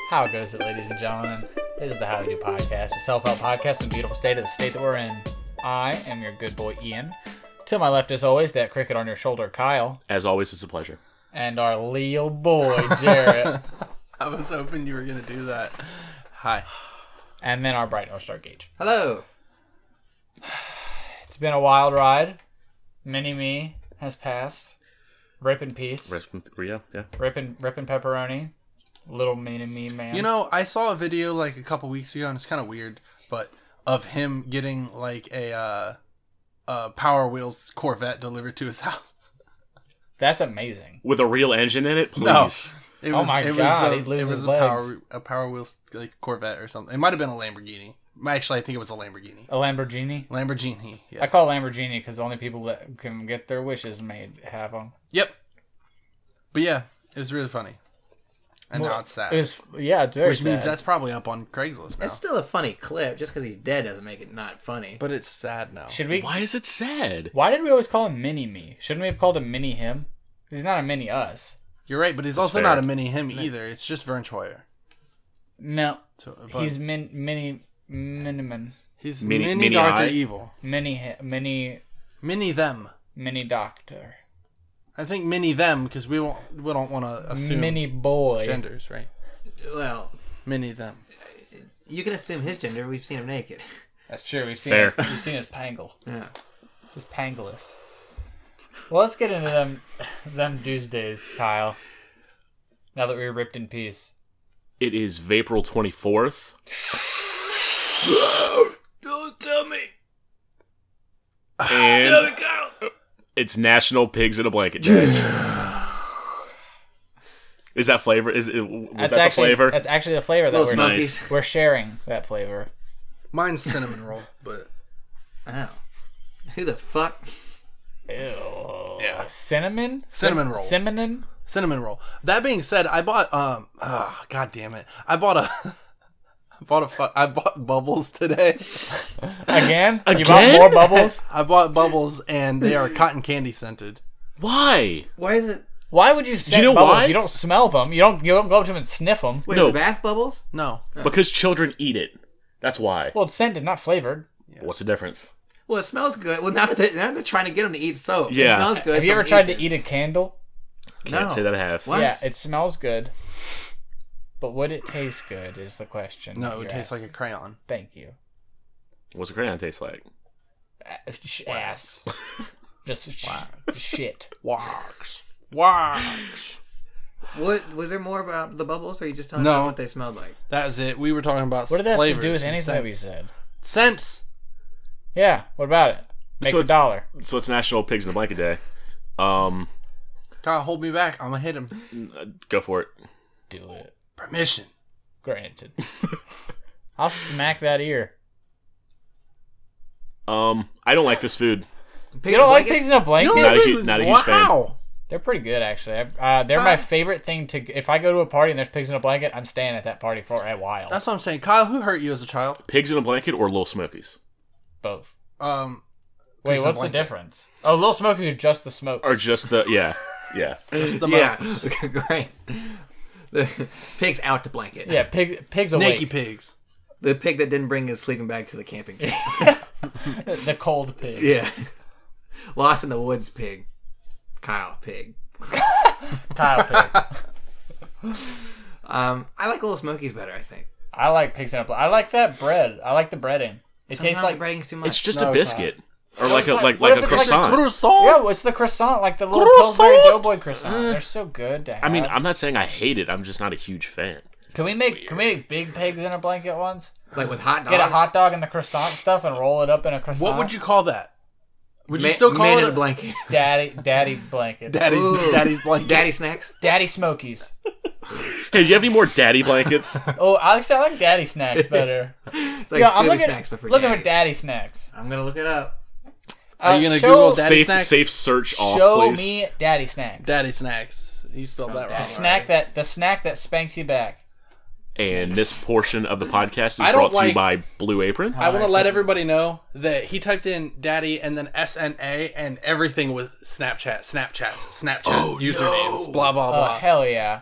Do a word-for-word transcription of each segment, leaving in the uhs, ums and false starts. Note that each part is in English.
How goes it, ladies and gentlemen? This is the How We Do podcast, a self-help podcast in the beautiful state of the state that we're in. I am your good boy, Ian. To my left, as always, that cricket on your shoulder, Kyle. As always, it's a pleasure. And our Leo boy, Jarrett. I was hoping you were going to do that. Hi. And then our bright North Star Gage. Hello. It's been a wild ride. Mini-Me has passed. Rip in peace. Rest in, yeah, yeah. Rip and, rip and pepperoni. Little Mini-Me man. You know, I saw a video like a couple weeks ago, and it's kind of weird, but of him getting like a uh, a Power Wheels Corvette delivered to his house. That's amazing. With a real engine in it, please. No. It Oh was, my it God, was, he'd lose it was his a legs. power a Power Wheels like Corvette or something. It might have been a Lamborghini. Actually, I think it was a Lamborghini. A Lamborghini? Lamborghini. Yeah. I call it Lamborghini because the only people that can get their wishes made have them. Yep. But yeah, it was really funny. And Well, now it's sad. It was, yeah, it's very Which sad. means that's probably up on Craigslist now. It's still a funny clip. Just because he's dead doesn't make it not funny. But it's sad now. Should we? Why is it sad? Why did we always call him Mini Me? Shouldn't we have called him Mini Him? He's not a mini us. You're right, but he's That's also fair. not a mini him either. It's just Vern Troyer. No, So, but he's min, mini miniman he's Mini- mini, mini Doctor I? Evil. mini hi- mini Mini them. mini doctor I think mini them because we won't we don't want to assume mini boy. genders, right? Well, Mini them. you can assume his gender. We've seen him naked. That's true. We've seen Fair. his, we've seen his pangle, Yeah. his pangolus. Well, let's get into them them Tuesdays, Kyle. Now that we're ripped in peace. It is April twenty-fourth. Don't tell me. And Kyle. it's National Pigs in a Blanket Day. Is that flavor? Is it, was That's that actually the flavor? that's actually the flavor that Little we're Smokies. Nice. we're sharing that flavor. Mine's cinnamon roll, but Wow. Who the fuck? Ew. Yeah. Cinnamon? Cinnamon roll. Cinnamon? cinnamon roll. That being said, I bought um. Oh, God damn it! I bought a. I bought a. fu- I bought bubbles today. Again? You Again? bought more bubbles? I bought bubbles, and they are cotton candy scented. Why? Why is it? Why would you scent know bubbles? why? You don't smell them. You don't. You don't go up to them and sniff them. Wait, No. the bath bubbles? No, Because children eat it. That's why. Well, it's scented, not flavored. What's the difference? Well, it smells good. Well, now that they, now they're trying to get him to eat soap. Yeah. It smells good. Have you so ever I'm tried gonna to eat a candle? Can't No. say that I have. What? Yeah, it smells good. But would it taste good? Is the question. no, that it would you're taste asking. like a crayon. Thank you. What's a crayon taste like? Uh, sh- Ass. Just sh- shit. Wax, wax. What was there more about the bubbles, or are you just telling No. me what they smelled like? That was it. We were talking about What did that have flavors to do with and anything that we scents. said? Scents. Yeah. What about it? Makes So a it's- dollar. So it's National Pigs in a Blanket Day. Um, Kyle, hold me back. I'm gonna hit him. uh, go for it. Do it. Permission. Granted. I'll smack that ear. Um, I don't like this food. Pig You don't in a like blanket? pigs in a blanket? Not a huge- not a huge fan. Wow. They're pretty good, actually. Uh, they're my favorite thing to. If I go to a party and there's pigs in a blanket, I'm staying at that party for a while. That's what I'm saying. Kyle, who hurt you as a child? Pigs in a Blanket or Little Smokies? Both. Um, Wait, Pigs in a what's the blanket. difference? Oh, Little Smokies are just the smokes. Or just the yeah, yeah. just the Yeah. mouth. Great. The pig's out to blanket. yeah, pig, pigs awake. Naked pigs. The pig that didn't bring his sleeping bag to the camping trip. The cold pig. Yeah. Lost in the woods pig. Kyle pig. Kyle pig. Um, I like Little Smokies better, I think. I like pigs in a blanket. I like that bread. I like the breading. It tastes Sometimes like the breading's too much. It's just No, a it's biscuit or like a it's like like- what like if a it's like a croissant. Croissant. yeah, it's the croissant, like the little Croissant? Pillsbury Doughboy croissant. They're so good to have. I mean, I'm not saying I hate it. I'm just not a huge fan. can we make can we make big pigs in a blanket ones? like with hot dogs. Get a hot dog and the croissant stuff and roll it up in a croissant. What would you call that? Would you Ma- still call man it in a blanket? Daddy, daddy blanket. Daddy's Ooh. Daddy's blanket? Daddy snacks. Daddy Smokies. Hey, do you have any more daddy blankets? Oh, actually, I like daddy snacks better. It's like yeah, I'm Scooby looking, snacks, but for looking for daddies. daddy snacks. I'm gonna look it up. Are Uh, you gonna show, Google daddy safe snacks? safe search off, Show please. me daddy snacks. Daddy snacks. You spelled that the wrong. snack that the snack that spanks you back. And this portion of the podcast is I don't brought to you like- by Blue Apron. I want to let everybody know that he typed in daddy and then S N A and everything was Snapchat, Snapchats, Snapchat usernames, blah blah Oh blah. hell yeah!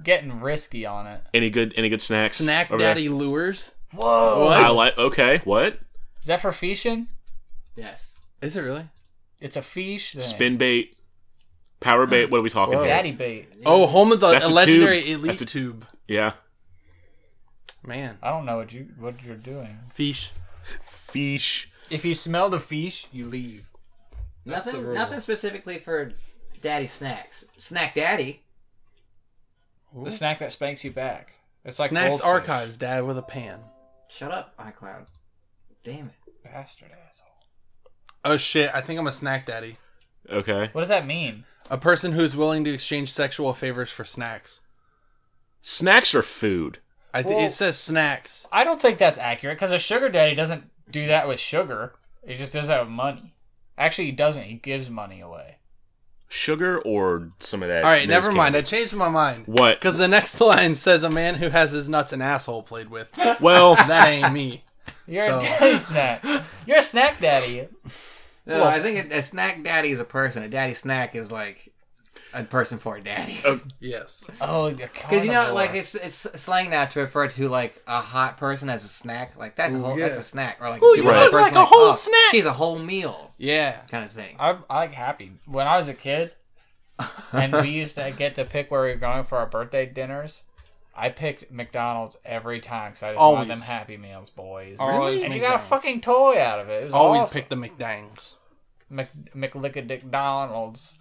getting risky on it. Any good any good snacks? Snack over there? Daddy lures. Whoa! What? I like. Okay, what? Is that for fishing? Yes. Is it really? It's a fish thing. Spin bait, power bait. What are we talking Whoa. here? Daddy bait. Oh, home of the That's a legendary tube. elite That's a- tube. Yeah, Man, I don't know what you what you're doing. fish. fish. If you smell the fish, you leave. the Nothing. rule. Nothing specifically for Daddy snacks. Snack Daddy. The snack that spanks you back. It's like Snacks goldfish. Archives. Dad with a pan. Shut up, iCloud. Damn it. Bastard asshole. Oh shit! I think I'm a snack daddy. Okay. What does that mean? A person who is willing to exchange sexual favors for snacks. Snacks are food. I think Well- it says snacks. I don't think that's accurate because a sugar daddy doesn't do that with sugar. He just does that with money. Actually, he doesn't. He gives money away. Sugar or some of that. All right, nose never mind. I candy? changed my mind. What? Because the next line says a man who has his nuts and asshole played with. Well, That ain't me. You're So- a daddy snack. You're a snack daddy. No, Well- I think a, a snack daddy is a person. A daddy snack is like a person for a daddy. Yes. Oh, Because you know, like it's it's slang now to refer to like a hot person as a snack. Like that's a Ooh, whole yeah. that's a snack, or like Ooh, a you super hot look person, like a whole oh, snack. She's a whole meal Yeah. kind of thing. I, I like happy. When I was a kid, and we used to get to pick where we were going for our birthday dinners, I picked McDonald's every time because I just Always. wanted them Happy Meals, boys. Always And you got a McDonald's. fucking toy out of it. It was Always awesome. pick the McDangs. Mc, McLickadicDonald's.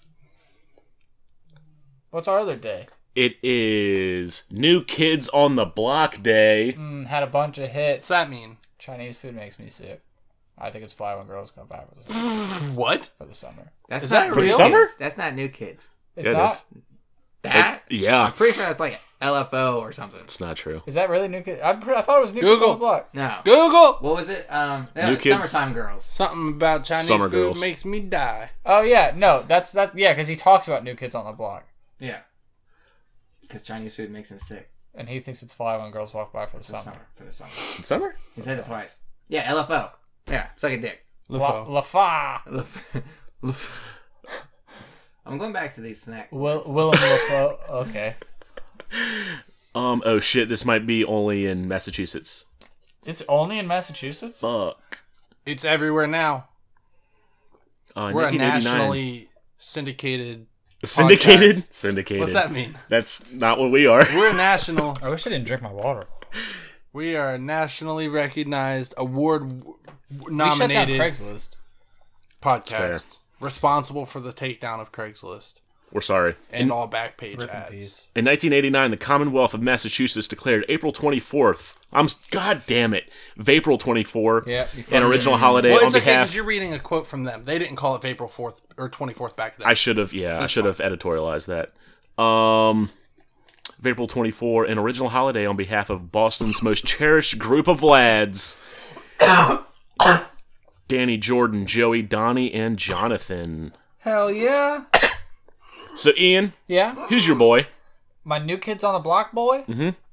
What's our other day? it is New Kids on the Block Day. Mm, had a bunch of What's hits. that mean? Chinese food makes me sick. I think it's fly when girls come back for the, What? for the summer. That's Is not that new real? Summer? kids. That's not new kids. It's Yeah, it not. is. That Yeah, I'm pretty sure that's like L F O or something. it's not true. Is that really new kids? I, I thought it was new kids Google. on the block. No. Google! What was it? Um, yeah, New Kids. Summertime Girls. Something about Chinese Summer food girls. makes me die. Oh yeah, no, that's that. Yeah, because he talks about new kids on the block, Yeah. Because Chinese food makes him sick and he thinks it's fly when girls walk by for the for the summer. summer. For the summer. Summer? He said it twice. Yeah, L F O. Yeah, suck a dick. La, LaFo. La Fa. Lef- Lef- I'm going back to these snacks. Will Willem LaFo. Okay, Um. Oh shit! This might be only in Massachusetts. it's only in Massachusetts. Fuck. It's everywhere now. Uh, We're a nineteen eighty-nine. nationally syndicated. syndicated. podcast. Syndicated. What's that mean? That's not what we are. We're a national. I wish I didn't drink my water. We are a nationally recognized, award w- He shuts down nominated Craigslist. podcast responsible for the takedown of Craigslist We're sorry. and all back page Rip in ads. peace. In nineteen eighty-nine, the Commonwealth of Massachusetts declared April twenty-fourth. I'm s- God damn it, Vapril twenty-four. Yeah, you an fucking- original holiday Well, on it's okay behalf. because you're reading a quote from them. They didn't call it April fourth or twenty-fourth back then. I should have, yeah, I That's should have editorialized that. Um, Vapril twenty-four, an original holiday on behalf of Boston's most cherished group of lads. Danny, Jordan, Joey, Donnie, and Jonathan. Hell yeah. So, Ian, Yeah, who's your boy? my new kids on the block boy.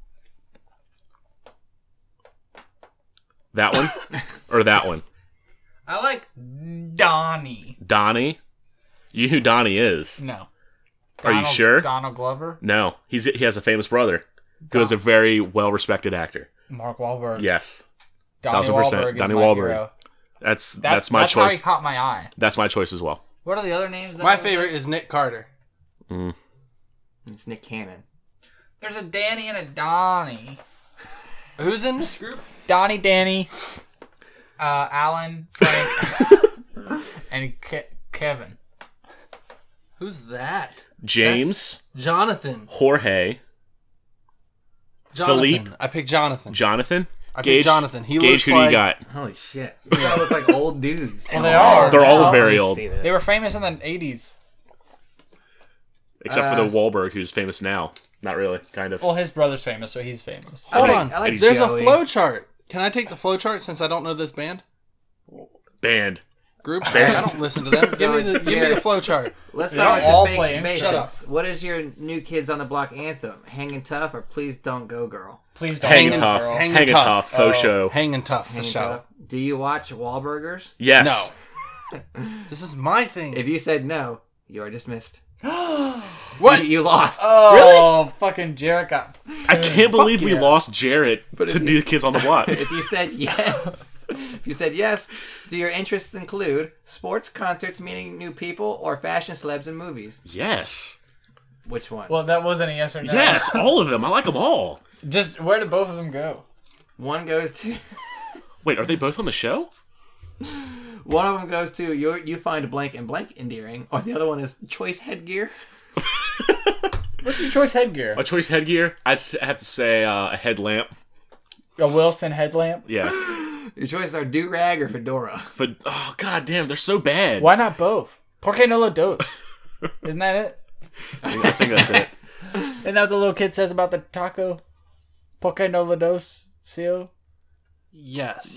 That one? Or that one? I like Donnie. Donnie? You know who Donnie is? No. Are you Donald- sure? Donald Glover, No, he's he has a famous brother who is a very well-respected actor. Mark Wahlberg. Yes, Donnie thousand percent. Wahlberg is Donnie my Wahlberg. hero. that's that's, That's, my that's how he choice. caught my eye. That's my choice as well. What are the other names? That My I- favorite is Nick Carter. It's Nick Cannon. There's a Danny and a Donnie. Who's in this group? Donnie, Danny, uh, Alan, Frank, and Ke- Kevin. Who's that? James, Jonathan. Jorge, Jonathan. Philippe. I picked Jonathan. Jonathan. I picked Gage, Jonathan. He Gage, looks who do you like- got? Holy shit. They all look like old dudes. Well, they are. They're all now. very Let me old, see this. They were famous in the eighties. except for the Wahlberg, who's famous now. Not really, kind of. Well, his brother's famous, so he's famous. I Hold like- on. I like There's Joey. a flow chart. Can I take the flow chart since I don't know this band? Band. Group? I don't listen to them. Give me the give me the flow chart. Let's They start don't with all the play big in- shut basics. What is your New Kids on the Block anthem? Hanging Tough or Please Don't Go Girl? Please don't. Hanging do it, tough. girl. Hanging Hanging tough. tough. Faux Oh. show. Hanging tough for Hanging show. Tough. Do you watch Wahlburgers? Yes. No. This is my thing. If you said no, you are dismissed. What? You, you lost. Oh, fucking Jarrett got. I can't believe we yeah. lost Jarrett But to if New you- Kids on the Block. If you said yes, if you said yes, do your interests include sports, concerts, meeting new people, or fashion, celebs, and movies? Yes. Which one? Well, that wasn't a yes or no. Yes, all of them. I like them all. Just where did both of them go? One goes to Wait, are they both on the show? one of them goes to you. You find blank and blank endearing, or the other one is choice headgear. What's your choice headgear? My choice headgear, I'd s- have to say uh, a headlamp. A Wilson headlamp? Yeah. Your choices are do rag or fedora. But, oh, god damn, they're so bad. Why not both? Por qué no los dos? Isn't that it? I think that's it. Isn't that what the little kid says about the taco? Por qué no los dos, Sio? Yes.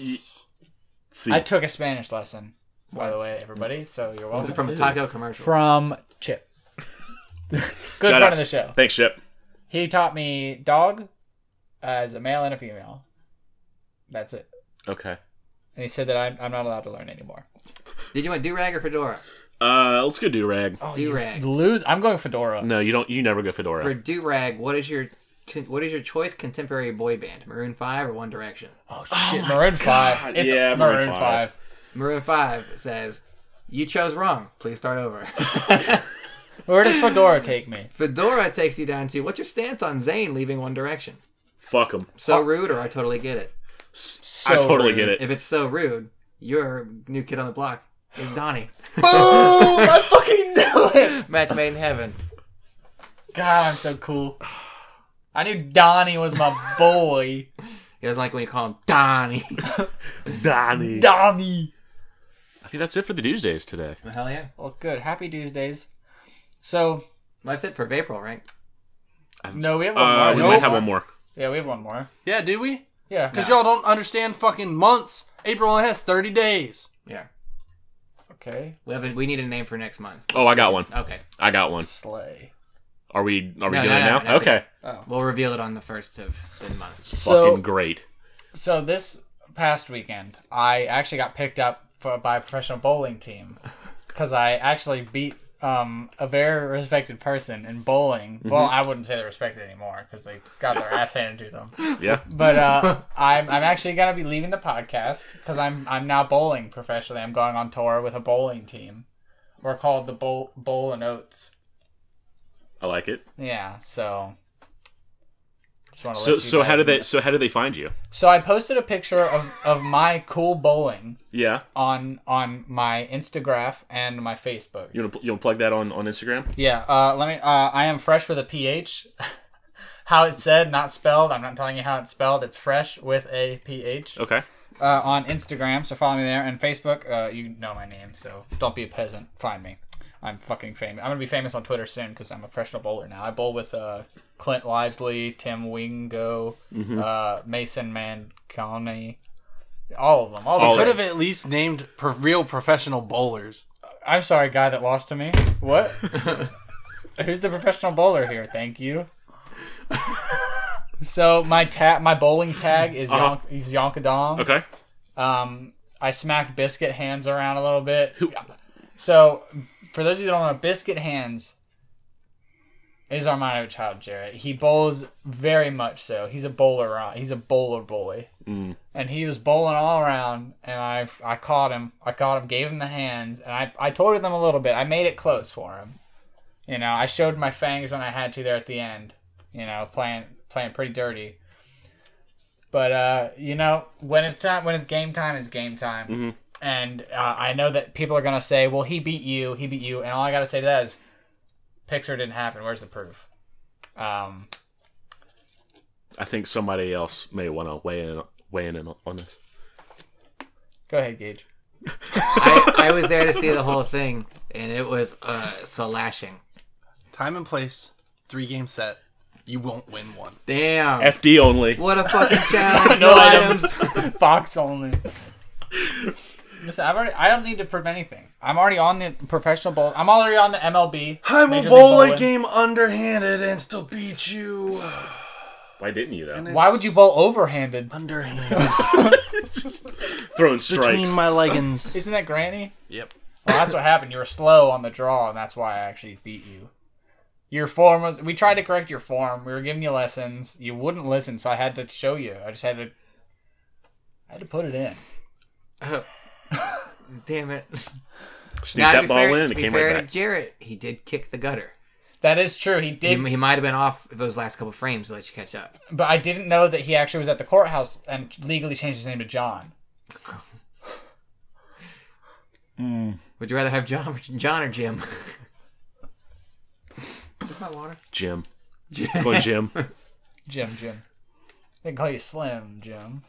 See, I took a Spanish lesson, by the way, everybody, so you're Was welcome. it from a taco commercial? From Chip. Good shout friend outs. of the show. Thanks, Chip. He taught me dog as a male and a female. That's it. Okay. And he said that I'm, I'm not allowed to learn anymore. Did you want do rag or fedora? Uh, let's go do rag. Oh, Do you rag. lose? I'm going Fedora. No, you don't. You never go For fedora. do rag, what is your what is your choice contemporary boy band? Maroon Five or One Direction? Oh, shit. Maroon five. It's Yeah, Maroon, Maroon five. five. Maroon Five says, "You chose wrong. Please start over." Where does Fedora take me? Fedora takes you down to what's your stance on Zayn leaving One Direction? Fuck them. So rude, or I totally get it. So I totally rude. get it. If it's so rude, your new kid on the block is Donnie. Boom! I fucking knew it! Match made in heaven. God, I'm so cool. I knew Donnie was my boy. He doesn't like when you call him Donnie. Donnie. Donnie! I think that's it for the Tuesdays today. Well, hell yeah. Well, good. Happy Tuesdays. So, That's it for April, right? no, we have one Uh, more. we No, might have one more. Yeah, we have one more. Yeah, do we? Yeah. Because y'all don't understand fucking months. April only has thirty days. Yeah. Okay. We have a, we need a name for next month. Oh, I got one. Okay. I got one. Slay. Are we? Are we No, doing no, it no, now? that's Okay. it. Oh. We'll reveal it on the first of the month. So, Fucking great. so this past weekend, I actually got picked up for, by a professional bowling team because I actually beat um, a very respected person in bowling. Mm-hmm. Well, I wouldn't say they're respected anymore because they got their ass handed to them. Yeah. But uh, I'm I'm actually gonna be leaving the podcast because I'm I'm now bowling professionally. I'm going on tour with a bowling team. We're called the Bowl Bowl and Oats. I like it. Yeah, so. Just wanna let So you so how guys did they? know. So how did they find you? So I posted a picture of, of my cool bowling Yeah. on on my Instagram and my Facebook. You want to you want to plug that on on Instagram? Yeah, uh, let me. Uh, I am fresh with a P H. How it's said, not spelled. I'm not telling you how it's spelled. It's fresh with a P H. Okay. Uh, on Instagram, so follow me there. And Facebook, uh, you know my name, so don't be a peasant. Find me. I'm fucking famous. I'm gonna be famous on Twitter soon because I'm a professional bowler now. I bowl with uh, Clint Livesley, Tim Wingo, uh, Mason Manconi, all of them. All, All the Could of have at least named pro- real professional bowlers. I'm sorry, guy that lost to me. What? Who's the professional bowler here? Thank you. So my tag, my bowling tag is Uh-huh. Yonk- he's Yonkadong. Okay. Um, I smacked Biscuit Hands around a little bit. So, for those of you who don't know, Biscuit Hands is our minor child, Jarrett. He bowls very much so. He's a bowler. uh, He's a bowler boy, Mm. and he was bowling all around. And I, I caught him. I caught him. Gave him the hands, and I, I toyed him a little bit. I made it close for him. You know, I showed my fangs when I had to there at the end. You know, playing playing pretty dirty. But uh, you know, when it's time, when it's game time, it's game time. Mm-hmm. And uh, I know that people are gonna say, "Well, he beat you. He beat you." And all I gotta say to that is, picture didn't happen. Where's the proof? Um, I think somebody else may want to weigh in weigh in on this. go ahead, Gage. I, I was there to see the whole thing, and it was uh, so lashing. Time and place, three game set. You won't win one. Damn. F D only. What a fucking challenge. No no items. items. Fox only. Listen, I've already. I don't need to prove anything. I'm already on the professional bowl. I'm already on the M L B. I will Major League bowl a Bowling. game underhanded and still beat you. Why didn't you though? And Why it's would you bowl overhanded? underhanded Throwing strikes. between my leggings? Isn't that Granny? Yep. Well, that's what happened. You were slow on the draw, and that's why I actually beat you. Your form was. We tried to correct your form. We were giving you lessons. You wouldn't listen, so I had to show you. I just had to. I had to put it in. Damn it. Sneak Now, to that be ball fair, in, to and it be came fair right to back. Jarrett, he did kick the gutter. That is true. He He, did, he might have been off those last couple frames to let you catch up. but I didn't know that he actually was at the courthouse and legally changed his name to John. Would you rather have John, John or Jim? Is my water? Jim. Go on, Jim. Jim, Jim. They can call you Slim, Jim.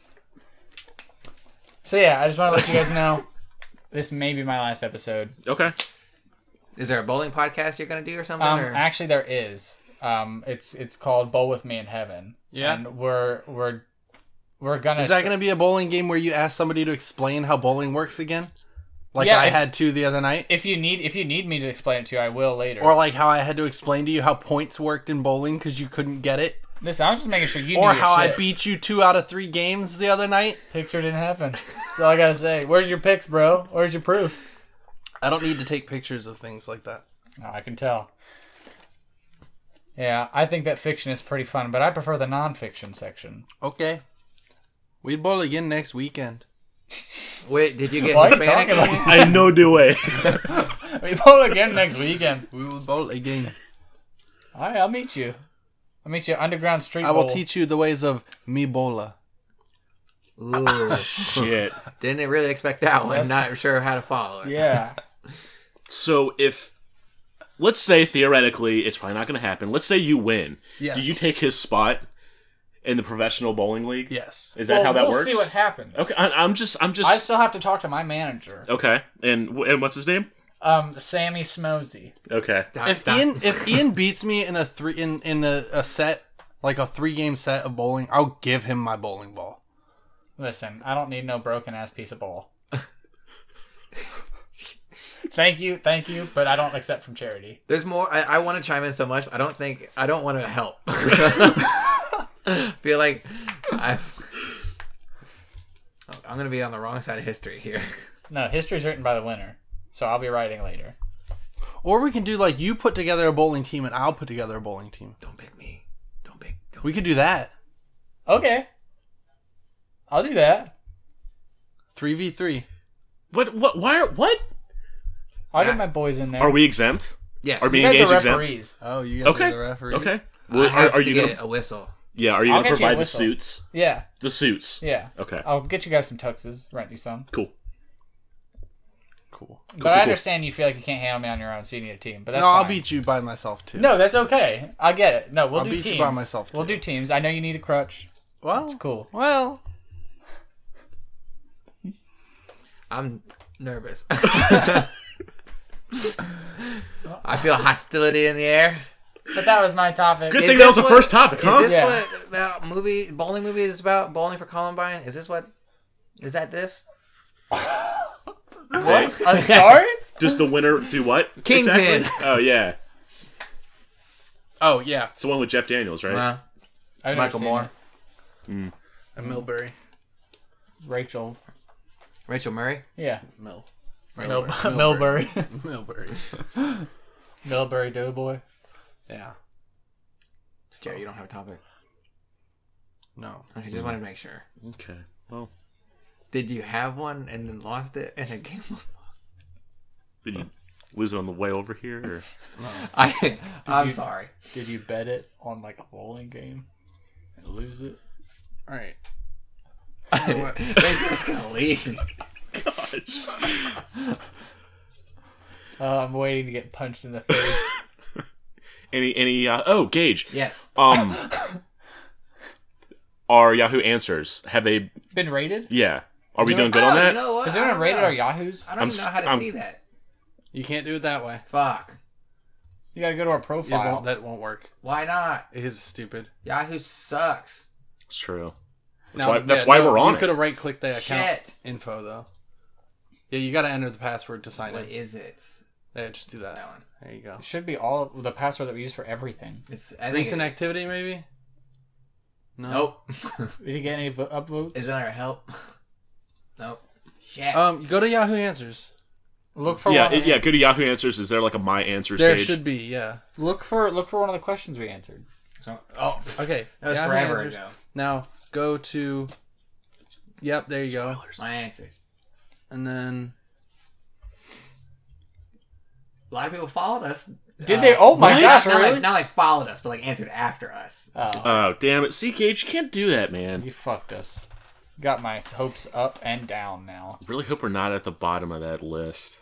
So yeah, I just want to let you guys know this may be my last episode. Okay. Is there a bowling podcast you're gonna do or something? Um, or? actually, there is. Um, it's it's called Bowl with Me in Heaven. Yeah. and we're we're we're gonna. Is that going to be a bowling game where you ask somebody to explain how bowling works again? Like Yeah, I if- had to the other night? If you need if you need me to explain it to you, I will later. Or like how I had to explain to you how points worked in bowling because you couldn't get it? Listen, I was just making sure you. Or knew your how I shit. beat you two out of three games the other night? Picture didn't happen. That's all I gotta say. Where's your pics, bro? Where's your proof? I don't need to take pictures of things like that. Oh, I can tell. Yeah, I think that fiction is pretty fun, but I prefer the non-fiction section. Okay. We'd bowl again next weekend. Wait, did you get Why are you Hispanic? talking like I know the way. We bowl again next weekend. We will bowl again. All right, I'll meet you. I'll meet you at Underground Street I will Bowl. teach you the ways of mi bola. Ooh, Shit. didn't really expect that one. Yes. Not sure how to follow it. Yeah. So if, let's say theoretically, it's probably not going to happen. Let's say you win. Yes. Do you take his spot in the professional bowling league? Yes. Is that Well, how that we'll works? see what happens. Okay, I, I'm just, I'm just. I still have to talk to my manager, Okay, and and what's his name? um, Sammy Smosey. Okay. Stop, If stop. Ian if Ian beats me in a three in, in a, a set, like a three game set of bowling, I'll give him my bowling ball. Listen, I don't need no broken ass piece of ball. Thank you, thank you, but I don't accept from charity. There's more. I, I want to chime in so much. I don't think I don't want to help. Feel like I've. I'm gonna be on the wrong side of history here. No, history's written by the winner, so I'll be writing later. Or we can do like you put together a bowling team and I'll put together a bowling team. Don't pick me. Don't pick. Don't. We could do that. Okay, I'll do that. three v three. What? What? Why? Are, what? I'll get my boys in there. Are we exempt? Yes. Are You being guys engaged are exempt? referees. Oh, you guys Okay. are the referees. Okay. I Well, are, have are to you get gonna? a whistle. Yeah. Are you I'll gonna get you a provide the whistle. suits? Yeah, The suits. yeah. Okay. I'll get you guys some tuxes, rent you some. Cool. Cool. But cool, I cool. understand you feel like you can't handle me on your own, so you need a team. But that's no, I'll fine. beat you by myself too. No, that's okay. I get it. No, we'll I'll do beat you teams. by myself, We'll too. do teams. I know you need a crutch. Well, It's cool. Well, I'm nervous. I feel hostility in the air. But that was my topic. Good Is thing that was this the what- first topic, Is huh? this Yeah. what that movie, bowling movie, is about? Bowling for Columbine? Is this what? Is that this? What? I'm sorry? Does the winner do what? Kingpin. Exactly? Oh yeah, oh yeah, it's the one with Jeff Daniels, right? Well, I've never Michael seen Moore, it. a Millbury. Rachel. Rachel Murray. Yeah. Mill. Mil- Millbury. Millbury. Millbury. Millbury Doughboy. Yeah. Jerry, you don't have a topic. No. I just wanted to make sure. Okay. Well, Did you have one and then lost it in a game? did you lose it on the way over here? Or? I. I'm you- sorry. Did you bet it on like a bowling game and lose it? All right. They're just gonna leave. Gosh. Uh, I'm waiting to get punched in the face. Any any? Uh, oh, Gage. Yes. Um. Our Yahoo Answers, have they? Been rated? Yeah. Are we it- doing good on Oh, that? You know what? Has I anyone don't rated know. our Yahoos? I don't I'm even know s- how to I'm- see that. You can't do it that way. Fuck. You gotta go to our It profile. won't, that won't work. Why not? It is stupid. Yahoo sucks. It's true. That's Now, why. That's yeah, why no, we're on You it. could have right clicked the account Shit. info though. Yeah, you got to enter the password to sign What in. is it? Yeah, just do that. That one. There you go. It should be all the password that we use for everything. It's. I think Recent it is. activity, maybe. No. Nope. Did you get any vo- upvotes? Is it our help? Nope. Shit. Um, go to Yahoo Answers. Look for Yeah, one it, yeah. Go to Yahoo Answers. Is there like a My Answers There page? should be, yeah. Look for look for one of the questions we answered. So, oh, Okay. that was Yahoo forever Answers. ago. Now go to. Yep, there you go. My answers. And then. A lot of people followed us. Did Uh, they? Oh my what? gosh! Not Really? like, not like followed us, but like answered after us. Oh. Oh, damn it. See, Gage, you can't do that, man. You fucked us. Got my hopes up and down now. Really hope we're not at the bottom of that list.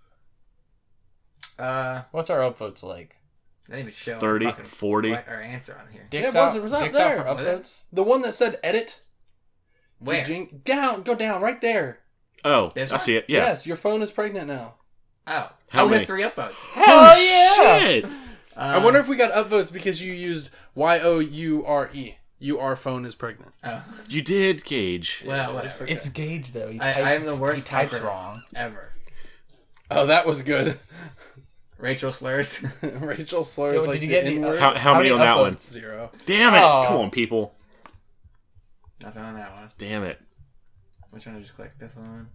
Uh, What's our upvotes like? they didn't even show thirty, fucking forty. what our answer on here. Dicks Yeah, it was- out, it was out dicks there. out for upvotes? The one that said edit. Where? Eugene- Down, go down, right there. Oh, This I one? see it. Yeah. Yes, your phone is pregnant now. Oh, How oh, we many? have three upvotes. Hell yeah! Shit! Uh, I wonder if we got upvotes because you used Y O U R E. Your phone is pregnant. Oh, You did, Gage. well, whatever. It's okay. It's Gage though. He I- types, I'm the worst He types typer. wrong. Ever. Oh, that was good. Rachel slurs. Rachel slurs Yo, like did you the get any- N-word. How, how many on that one? upvotes? Zero. Damn it! Oh. Come on, people. Nothing on that one. Damn it. Which one did I just click? This one.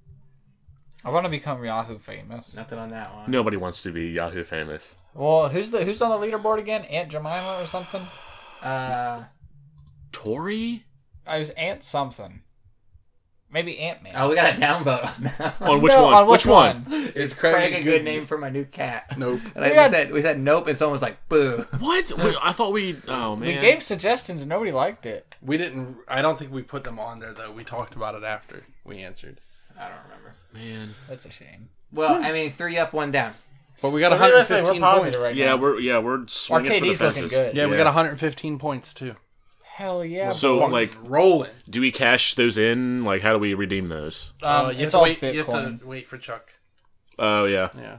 I want to become Yahoo famous. Nothing on that one. Nobody wants to be Yahoo famous. Well, who's the who's on the leaderboard again? Aunt Jemima or something? Uh, Tori? I was Aunt something. Maybe Ant Man. oh, we got a downvote on that one. On which No, one? on which which one? Is Craig, a good name for my new cat? Nope. And I, We got- we said we said nope, and someone was like, "Boo." What? Wait, I thought we. Oh man. We gave suggestions and nobody liked it. We didn't. I don't think we put them on there though. We talked about it after we answered. I don't remember. Man. That's a shame. Well, I mean, three up, one down. But we got So one hundred realistically, fifteen we're positive points. right Yeah, now. we're yeah we're swinging Our for the K D's looking fences. good. Yeah, we got one hundred fifteen points too. Hell yeah. So boys. like, Rolling. do we cash those in? Like, how do we redeem those? um, Uh, you have it's to all wait. Bitcoin. You have to wait for Chuck. Oh yeah, Yeah.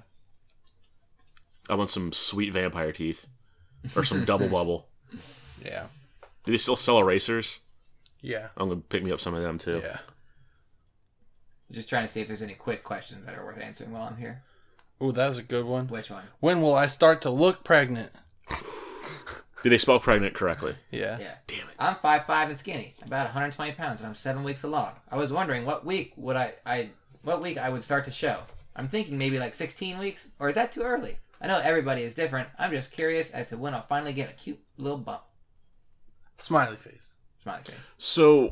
I want some sweet vampire teeth, or some double bubble. Yeah. Do they still sell erasers? Yeah. I'm gonna pick me up some of them too. Yeah. Just trying to see if there's any quick questions that are worth answering while I'm here. Ooh, that was a good one. Which one? When will I start to look pregnant? Do they spell pregnant correctly? Yeah. Yeah. Damn it. I'm five five and skinny, about one hundred twenty pounds, and I'm seven weeks along. I was wondering what week would I, I what week I would start to show. I'm thinking maybe like sixteen weeks, or is that too early? I know everybody is different. I'm just curious as to when I'll finally get a cute little bump. Smiley face. Smiley face. So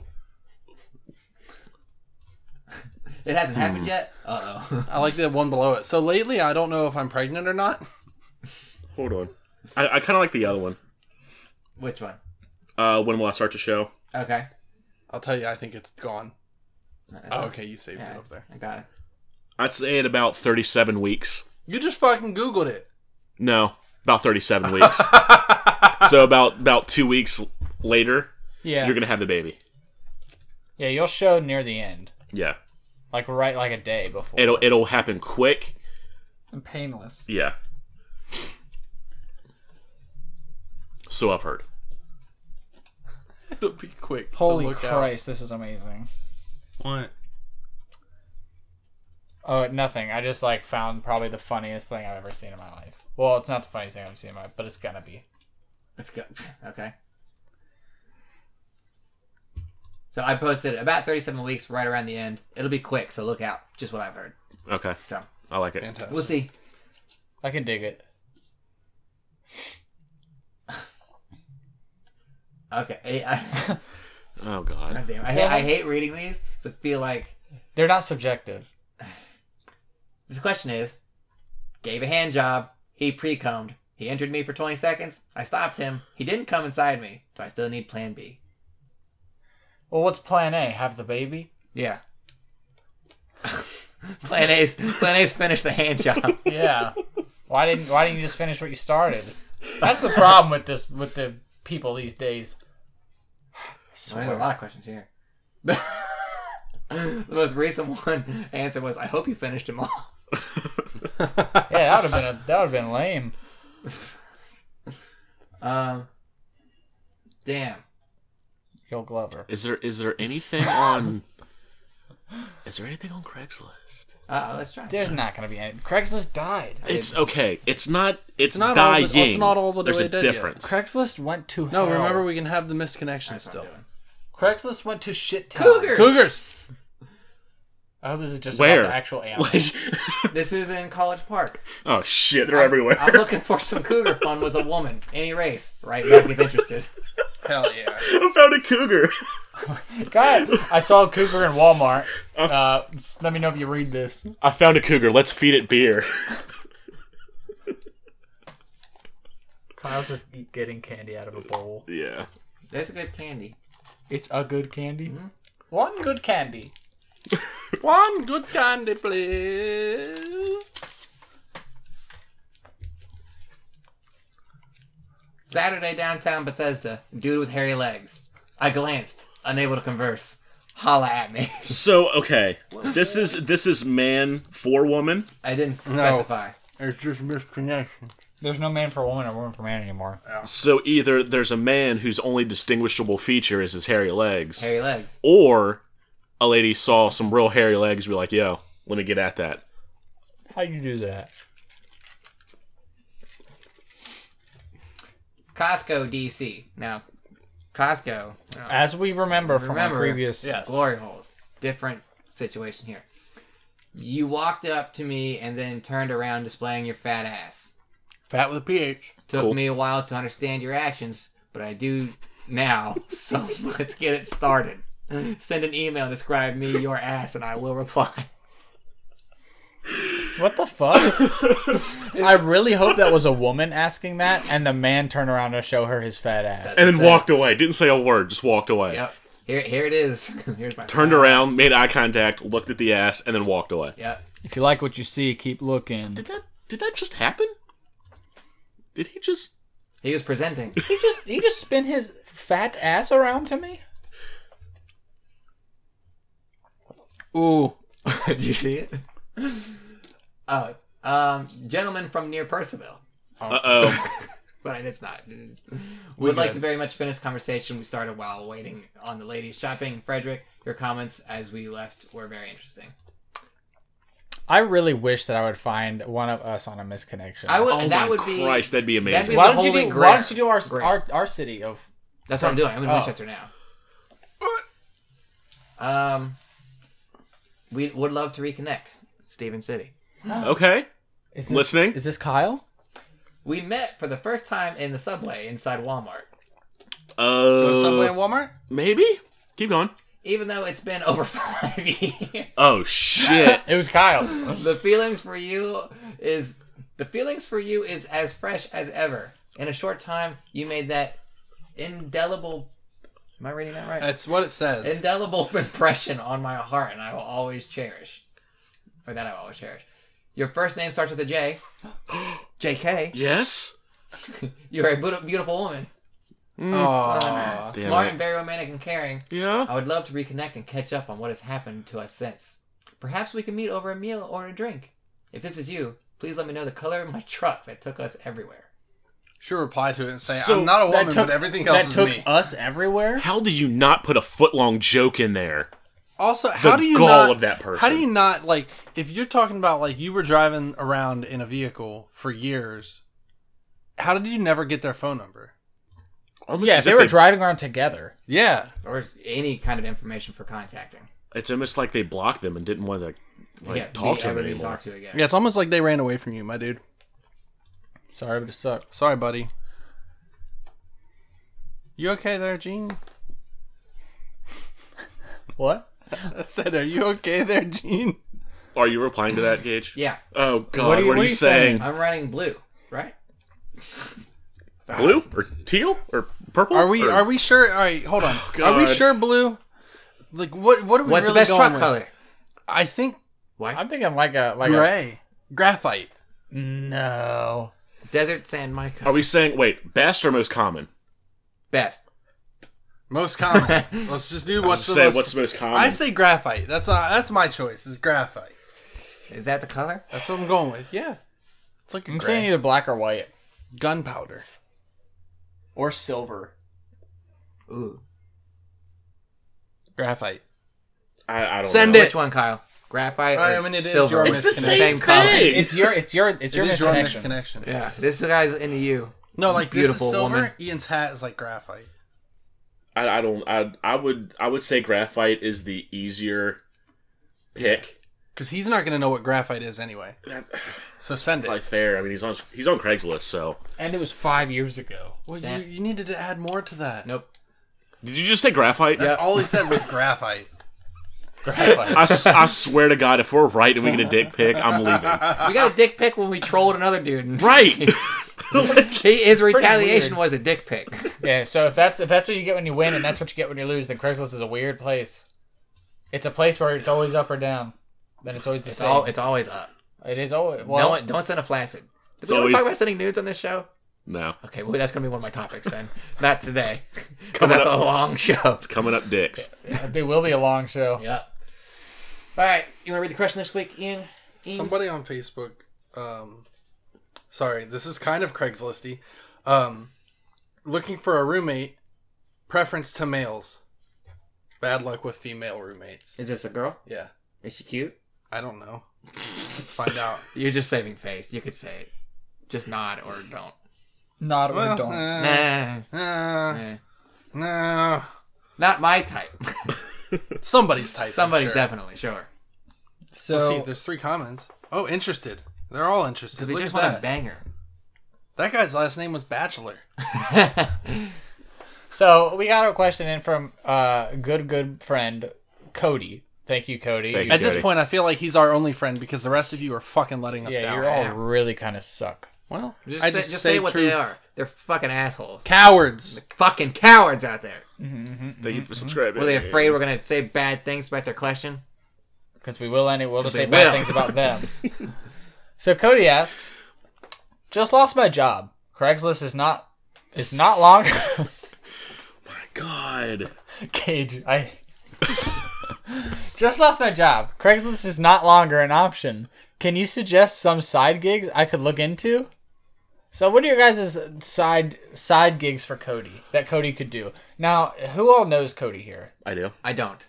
It hasn't happened yet. Uh oh. I like the one below it. So lately, I don't know if I'm pregnant or not. hold on, I, I kind of like the other one. Which one? Uh, when will I start to show? Okay. I'll tell you, I think it's gone. That's Oh, fine. okay, you saved Yeah, it up there. I got it. I'd say in about thirty-seven weeks. You just fucking Googled it. No, about thirty-seven weeks. So about about two weeks later, Yeah. you're gonna have the baby. Yeah, you'll show near the end. Yeah, Like right like a day before. it'll it'll happen quick. And painless. Yeah. So I've heard. It'll be quick. so Holy look out. Christ, this is amazing. What? Oh, nothing. I just like found probably the funniest thing I've ever seen in my life. Well, it's not the funniest thing I've seen in my life, but it's gonna be. Let's go. Okay. So I posted about thirty-seven weeks, right around the end. It'll be quick, so look out. Just what I've heard. Okay, So I like it. Fantastic. we'll see. I can dig it. Okay. I, I, Oh God. God damn, I, hate, I hate reading these. So I feel like They're not subjective. this question is: gave a hand job. He pre-combed. He entered me for twenty seconds. I stopped him. He didn't come inside me. Do I still need Plan B? Well, what's plan A? Have the baby? Yeah. Plan A's Plan A's finish the hand job. Yeah. Why didn't Why didn't you just finish what you started? That's the problem with this with the people these days. Well, there's a lot of questions here. The most recent one answer was, "I hope you finished him off." Yeah, that would have been a, that would have been lame. Um. Damn. Gil Glover. Is there is there anything on? Is there anything on Craigslist? Uh, let's try. There's not going to be any. Craigslist died. It's okay. It's not. It's, not all the- dying. it's not all the There's way a dead yet. difference. Craigslist went to No, hell. remember we can have the misconnection That's what still. I'm doing. Craigslist went to shit town. Cougars. Cougars. I hope this is just Where? about the actual animal. Like, This is in College Park. oh shit, they're I'm- everywhere. I'm looking for some cougar fun with a woman. Any race. Right back if interested. Hell yeah. I found a cougar. God, I saw a cougar in Walmart. Uh, just let me know if you read this. I found a cougar. Let's feed it beer. Kyle's just eat- getting candy out of a bowl. Yeah. That's a good candy. It's a good candy. One good candy. One good candy, please. Saturday downtown Bethesda. Dude with hairy legs. I glanced, unable to converse. Holla at me. So okay, this is this is man for woman. I didn't specify. It's just misconnection. There's no man for woman or woman for man anymore. So either there's a man whose only distinguishable feature is his hairy legs, Hairy legs. or a lady saw some real hairy legs and be like, "Yo, let me get at that." How you do that? Costco, D C. Now, Costco. As we remember from Remember, our previous... yes. Glory holes. Different situation here. You walked up to me and then turned around displaying your fat ass. Fat with a P H. Took Cool. me a while to understand your actions, but I do now. So let's get it started. Send an email, describe me, your ass, and I will reply. What the fuck? I really hope that was a woman asking that, and the man turned around to show her his fat ass. And then Say- walked away. Didn't say a word. Just walked away. Yep. Here, here it is. Here's my Turned fat around, made eye contact, looked at the ass, and then walked away. ass. Yep. If you like what you see, keep looking. Did that? Did that just happen? Did he just? He was presenting. He just he just spin his fat ass around to me. Ooh, Did you see it? Oh, um, gentleman from near Percival. Uh oh. But it's not. We'd like good. to very much finish the conversation we started while waiting on the ladies shopping. Frederick, your comments as we left were very interesting. I really wish that I would find one of us on a misconnection. I would. Oh that my would be. Christ, that'd be amazing. that'd be Why the don't you Holy do? Grail. Why don't you do our Grail. our, our city of? That's what I'm doing. I'm in Oh. Winchester now. Um, we would love to reconnect, Stephen City. Okay. Is Listening? Is this Kyle? We met for the first time in the subway inside Walmart. Subway Uh, and Walmart? maybe. Keep going. Even though it's been over five years, Oh shit. It was Kyle. the feelings for you is the feelings for you is as fresh as ever. In a short time, you made that indelible. Am I reading that right? That's what it says. Indelible impression on my heart, and I will always cherish. Or that I will always cherish. Your first name starts with a J. J K. Yes. You're a beautiful, beautiful woman. Aw. Damn Smart it. and very romantic and caring. Yeah. I would love to reconnect and catch up on what has happened to us since. Perhaps we can meet over a meal or a drink. If this is you, please let me know the color of my truck that took us everywhere. Should reply to it and say, So I'm not a That woman, took- but everything else that is took me. us everywhere. How do you not put a foot long joke in there? Also, how do you gall not, of that person. How do you not, like, if you're talking about, like, you were driving around in a vehicle for years, how did you never get their phone number? Almost Yeah, as if they if were driving around together. Yeah. Or any kind of information for contacting. It's almost like they blocked them and didn't want to like yeah, talk be to them ever be anymore. talked to again. Yeah, it's almost like they ran away from you, my dude. Sorry, but it sucked. Sorry, buddy. You okay there, Gene? What? I said, are you okay there, Gene? Are you replying to that, Gage? Yeah, Oh God, What what are are you- you, what are you saying? saying? I'm running blue, right? Blue or teal or purple? Are we Or- are we sure? All right, hold on. Oh, are we God. sure, Blue? Like, what what are we What's really the best going truck with? color? I think White. I'm thinking like a like gray. Graphite. a no. Desert sand mica. Are we saying wait best or most common? Best. Most common. Let's just do what's the Say most... what's the most common? I say graphite. That's uh, that's my choice. Is graphite. Is that the color? That's what I'm going with. Yeah. It's like a I'm gray. saying either black or white Gunpowder. or silver. Ooh. Graphite. I, I don't Send know. it. Which one, Kyle? Graphite or I mean, it is silver? your It's the misconnection. same color. thing. It's your it's your it's your It is your misconnection. misconnection. Yeah, this guy's into you. No, like Beautiful this is silver. woman. Ian's hat is like graphite. I, I don't. I I would I would say graphite is the easier pick. Because he's not going to know what graphite is anyway. So send Probably it. fair. I mean, he's on he's on Craigslist, so. And it was five years ago. Well, you, That- you needed to add more to that. Nope. Did you just say graphite? That's all he said was graphite. Graphite. I, s- I swear to God, if we're right and we get a dick pic, I'm leaving. We got a dick pic when we trolled another dude. Right. He, his retaliation weird. was a dick pic. Yeah, so if that's if that's what you get when you win and that's what you get when you lose, then Craigslist is a weird place. It's a place where it's always up or down. Then it's always the It's same. all. It's always up. It is always well. no one, don't send a flaccid. Did we ever always- talk about sending nudes on this show? No. Okay, well, that's gonna be one of my topics then. Not today, because Coming that's up. a long show. It's coming up dicks. It will be a long show. Yeah. All right, you want to read the question this week, Ian? Eames? Somebody on Facebook, um, sorry, this is kind of Craigslisty, um, looking for a roommate, preference to males. Bad luck with female roommates. Is this a girl? Yeah, Is she cute? I don't know. Let's find out. You're just saving face. You could say it. Just nod or don't. Not or Well, don't. uh, Nah. uh, nah. no. Not my type. Somebody's type. I'm Somebody's sure. definitely, sure. So Let's see, there's three comments. Oh, interested. They're all interested. Because they Look just at want that. a banger. That guy's last name was Bachelor. so we got a question in from uh good good friend Cody. Thank you, Cody. Thank You- At this Jody. point, I feel like he's our only friend because the rest of you are fucking letting us yeah, down. you're all really kind of suck. Well, Just, I say, just, just say say what truth. they are. They're fucking assholes. Cowards. Fucking cowards out there. Thank you for subscribing. Were they afraid we're going to say bad things about their question? Because we will anyway. We'll just say they bad will. things about them. So Cody asks, "Just lost my job. Craigslist is not is not longer." My God. Cage, I just lost my job. Craigslist is not longer an option. Can you suggest some side gigs I could look into? So, what are your guys' side side gigs for Cody that Cody could do? Now, who all knows Cody here? I do. I don't.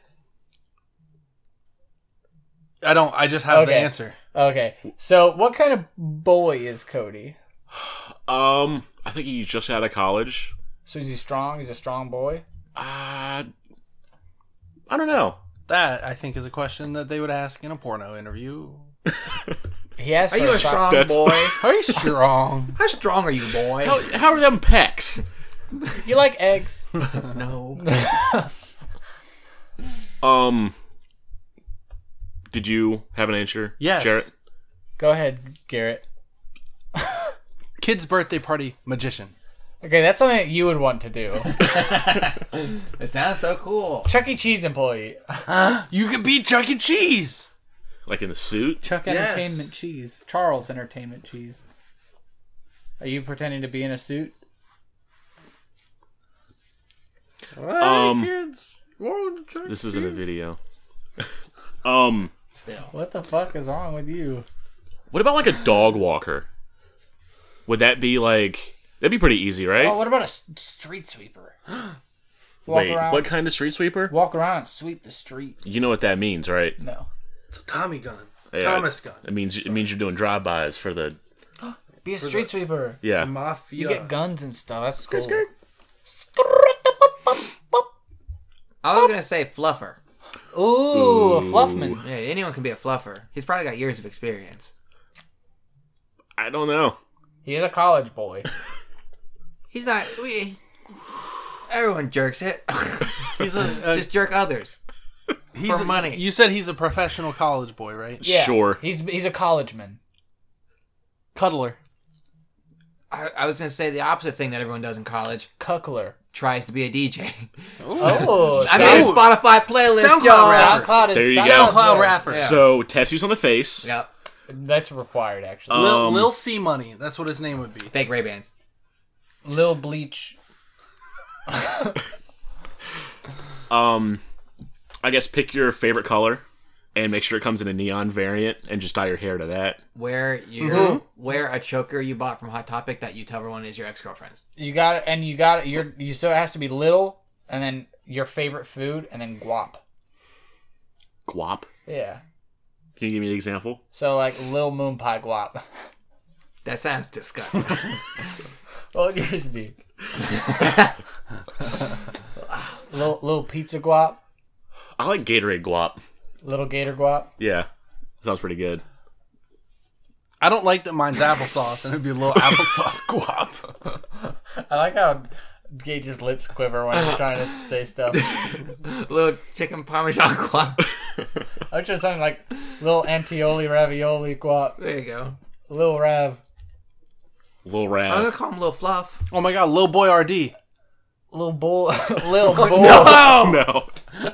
I don't. I just have the Okay. answer. Okay, so what kind of boy is Cody? Um, I think he's just out of college. So is he strong? He's a strong boy. Uh, I don't know. That I think is a question that they would ask in a porno interview. He asked Are for you a si- strong That's- boy? Are you strong? How strong are you, boy? How, how are them pecs? You like eggs? No. Um, did you have an answer? Yes. Jarrett? Go ahead, Garrett. Kid's birthday party magician. Okay, that's something that you would want to do. It sounds so cool. Chuck E. Cheese employee. You could be Chuck E. Cheese. Like in the suit? Chuck Yes. Entertainment Cheese. Charles Entertainment Cheese. Are you pretending to be in a suit? Um, kids. Whoa, Chuck This isn't a video. um, Still. What the fuck is wrong with you? what about like a dog walker? Would that be like... That'd be pretty easy, right? Oh, what about a s- street sweeper? Walk Wait, around. what kind of street sweeper? Walk around and sweep the street. You know what that means, right? No. It's a Tommy gun. Yeah, Thomas gun. It means it means you're doing drive-bys for the... Be a street sweeper. Yeah. Mafia. You get guns and stuff. That's cool. I was going to say fluffer. Ooh, a fluffman. Yeah, anyone can be a fluffer. He's probably got years of experience. I don't know. He is a college boy. He's not... We, everyone jerks it. He's a, a Just jerk others. he's for a- money. You said he's a professional college boy, right? Yeah, Sure. He's he's a collegeman. Cuddler. I, I was going to say the opposite thing that everyone does in college. Cuckler. Tries to be a D J. Oh, I made a Sound- Spotify playlist, SoundCloud y'all. rapper. SoundCloud is There you go. sounds SoundCloud there. rapper. Yeah. So, tattoos on the face. Yep. That's required, actually. Lil, Um, Lil C Money. That's what his name would be. Fake Ray-Bans. Lil Bleach. Um, I guess pick your favorite color and make sure it comes in a neon variant and just dye your hair to that. Wear you Mm-hmm. wear a choker you bought from Hot Topic that you tell everyone is your ex-girlfriend's. You got it, and you got it. You're you so it has to be little, and then your favorite food, and then guap. Guap. Yeah. Can you give me an example? So like Lil Moon Pie guap. That sounds disgusting. What would yours be? Little little pizza guap. I like Gatorade guap. Little gator guap. Yeah, sounds pretty good. I don't like that mine's applesauce, and it'd be a little applesauce guap. I like how Gage's lips quiver when he's trying to say stuff. Little chicken parmesan guap. I was just something like little antioli ravioli guap. There you go. Little Rav. Little I'm Rav. gonna call him Little Fluff. Oh my god, Lil Boy R D. Little bull. Little bull. No.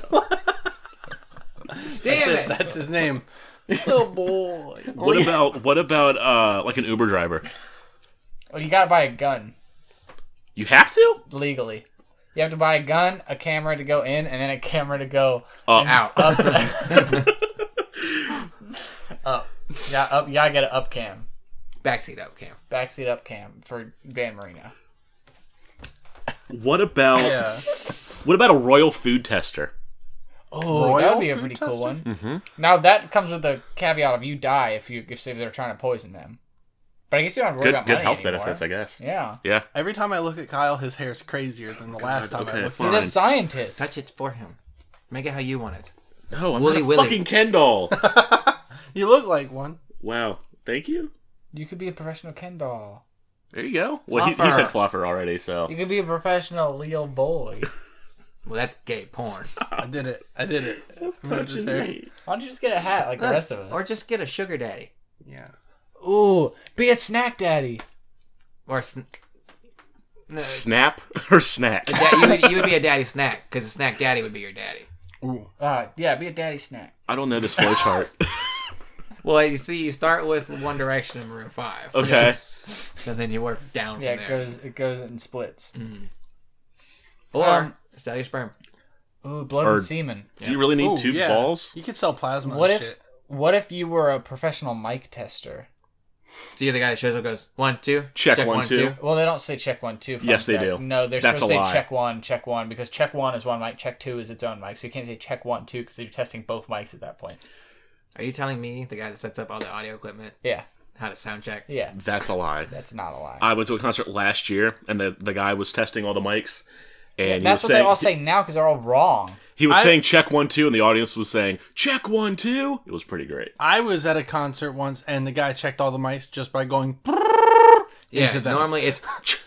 Damn it! That's his name. Lil Boy. What about what about uh like an Uber driver? Well, you gotta buy a gun You have to? legally. You have to buy a gun, a camera to go in, and then a camera to go Up. Out. up. up. Yeah, up. You gotta get an up cam, Backseat up cam. backseat up cam for Dan Marino. What about Yeah. what about a royal food tester? Oh, Royal that would be a food pretty tester? cool one. Mm-hmm. Now that comes with the caveat of you die if you if say they're trying to poison them. But I guess you don't have to worry Good about good money health anymore. benefits, I guess. Yeah, Yeah. Every time I look at Kyle, his hair's crazier than the last time I okay, looked fine. at he's him. a scientist. Touch it for him. Make it how you want it. No, I'm Willy not a Willy. fucking Ken doll. You look like one. Wow. Thank you. You could be a professional Ken doll. There you go. Well, he, he Fluffer. said fluffer already, so. You could be a professional Leo boy. Well, that's gay porn. I did it. I did it. Moved his Touching hair. me. Why don't you just get a hat like the Look, rest of us? Or just get a sugar daddy. Yeah. Ooh, be a snack daddy. Or sn- no, Snap or snack? a da- you, would, you would be a daddy snack, because a snack daddy would be your daddy. Ooh. Uh, yeah, be a daddy snack. I don't know this flow chart. Well, you see, you start with One Direction in Maroon five. Okay. And then you work down Yeah, from it there. goes it goes in splits. Or Um, sell your sperm. Ooh, blood Or- and semen. Do you really need Ooh, two yeah. balls? You could sell plasma What and if shit. what if you were a professional mic tester? So you're the guy that shows up, goes one, two, Check one, two. Well, they don't say check one, two. fun Yes, they fact. do. No, they're That's supposed to a say lie. check one, check one, because check one is one mic, check two is its own mic. So you can't say check one, two, because you're testing both mics at that point. Are you telling me, the guy that sets up all the audio equipment, Yeah, how to sound check? yeah, That's a lie. that's not a lie. I went to a concert last year, and the, the guy was testing all the mics, and that's he what was they all saying say now because they're all wrong. he was I- saying check one two, and the audience was saying check one two. It was pretty great. I was at a concert once, and the guy checked all the mics just by going Yeah, into them. normally it's...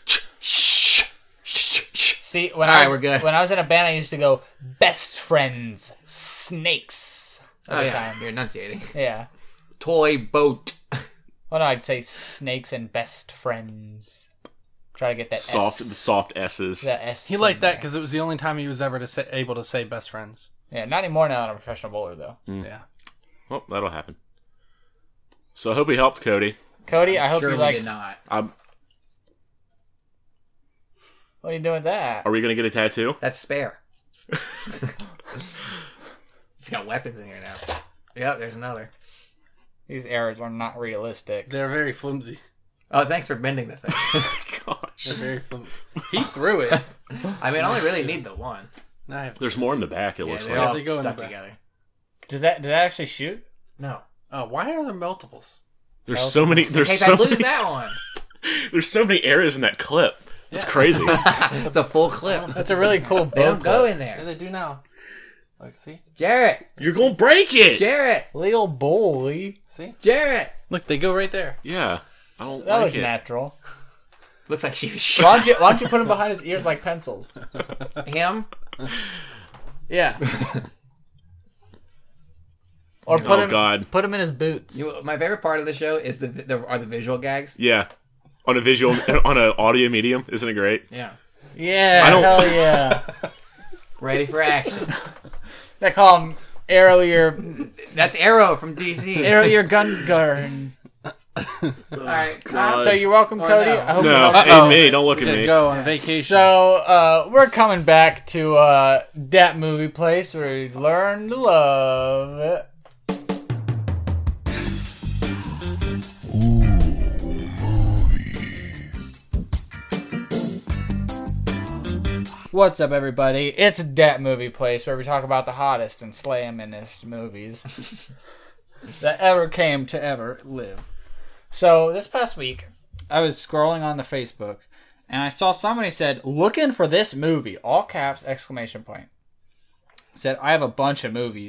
See, when All I right, was, we're good. when I was in a band, I used to go best friends, snakes. Oh, Every yeah, time. you're enunciating. Yeah. Toy boat. Well, no, I'd say snakes and best friends. Try to get that Soft, S, the soft S's. that S. He in liked that there. because it was the only time he was ever to say, able to say best friends. Yeah, not anymore now. I'm a professional bowler though. Yeah. Well, that'll happen. So I hope he helped Cody. Cody, I hope sure you we like. did not. Um, What are you doing with that? are we gonna get a tattoo? That's spare. He's got weapons in here now. Yep, there's another. These arrows are not realistic. They're very flimsy. Oh, thanks for bending the thing. Gosh, They're very flimsy. He threw it. I mean, I only really need the one. Now I have to- there's more in the back. It Yeah, looks they're like. all they go in stuck the back. together. Does that did that actually shoot? No. Oh, why are there multiples? There's so many. In There's case so I lose many. that one. There's so many areas in that clip. That's Yeah. crazy. It's a full clip. That's a really cool They bow don't go clip. in Yeah, there. they do now. Like, see? Jarrett! You're gonna break it. Jarrett! Little boy. See? Jarrett! Look, they go right there. Yeah, I don't That like looks it. natural. Looks like she was Why shot. don't you Why don't you put him behind his ears like pencils? Him? Yeah. Or put Oh, him God. put him in his boots. You, my favorite part of the show is the, the are the visual gags. Yeah, on a visual, on an audio medium, isn't it great? Yeah. Yeah, I don't- hell yeah. Ready for action. They call him Arrow your That's Arrow from D C. Arrow your gun gun. Alright, God. So you're welcome, Or Cody. no. I hope No, you helped ain't Uh-oh. me. Don't look at Gonna me. go on a vacation. So, uh, we're coming back to uh, that movie place where we learn to love it. What's up, everybody? It's Dat Movie Place, where we talk about the hottest and slamminest movies that ever came to ever live. So, this past week, I was scrolling on the Facebook, and I saw somebody said, looking for this movie, all caps, exclamation point. Said, I have a bunch of movies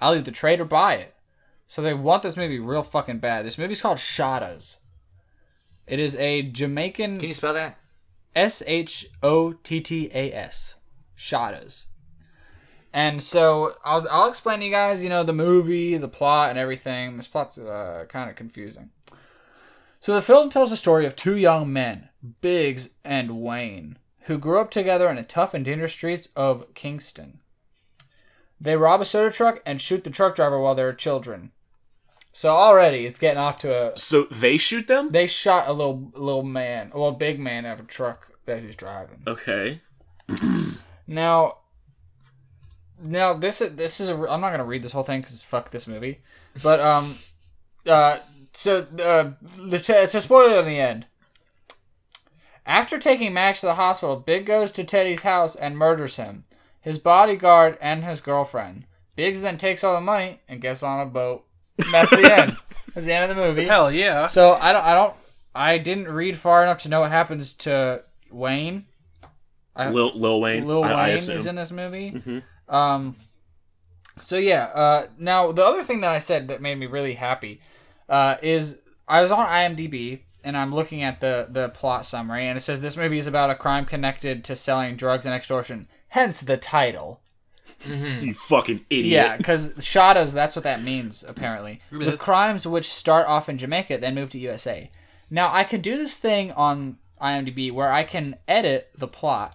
I'll either trade or buy it. So they want this movie real fucking bad. This movie's called Shottas. It is a Jamaican... Can you spell that? S H O T T A S. Shottas. And so I'll I'll explain to you guys, you know, the movie, the plot, and everything. This plot's uh, kind of confusing. So the film tells the story of two young men, Biggs and Wayne, who grew up together in the tough and dangerous streets of Kingston. They rob a soda truck and shoot the truck driver while they were children. So already it's getting off to a... So they shoot them? They shot a little little man, well, a big man out of a truck that he was driving. Okay. Now... Now this is this is a, I'm not gonna read this whole thing because fuck this movie, but um, uh, so uh, the t- it's a spoiler in the end. After taking Max to the hospital, Big goes to Teddy's house and murders him, his bodyguard, and his girlfriend. Biggs then takes all the money and gets on a boat. And that's the end. That's the end of the movie. Hell yeah. So I don't I don't I didn't read far enough to know what happens to Wayne. I, Lil, Lil Wayne. Lil I, I Wayne assume. is in this movie. Mm-hmm. Um, so yeah, uh, now the other thing that I said that made me really happy, uh, is I was on IMDb and I'm looking at the, the plot summary and it says this movie is about a crime connected to selling drugs and extortion. Hence the title. Mm-hmm. You fucking idiot. Yeah, because Shottas, that's what that means, apparently. The crimes which start off in Jamaica then move to U S A. Now, I can do this thing on IMDb where I can edit the plot.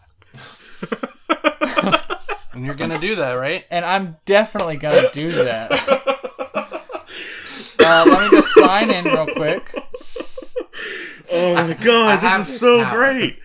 And you're gonna do that, right? And I'm definitely gonna do that. uh, let me just sign in real quick. Oh my I god, this have is this so now. great.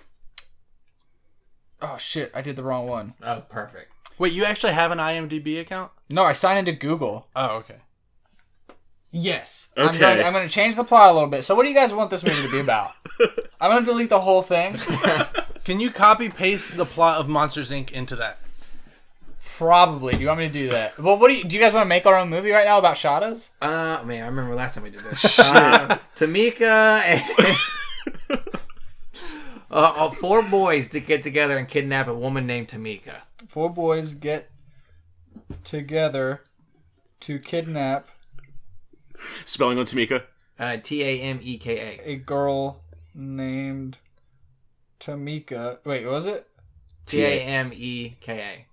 Oh shit, I did the wrong one. Oh, perfect. Wait, you actually have an IMDb account? No, I signed into Google. Oh, okay. Yes. I'm Okay. going, I'm going to change the plot a little bit. So what do you guys want this movie to be about? I'm going to delete the whole thing. Can you copy paste the plot of Monsters Incorporated into that? Probably. Do you want me to do that? Well, what do you do? You guys want to make our own movie right now about Shottas? Uh, man, I remember last time we did this. uh, Tamika and uh, uh, four boys to get together and kidnap a woman named Tamika. Four boys get together to kidnap Spelling on Tamika. Uh, T A M E K A. a girl named Tamika. Wait, what was it? T A M E K A.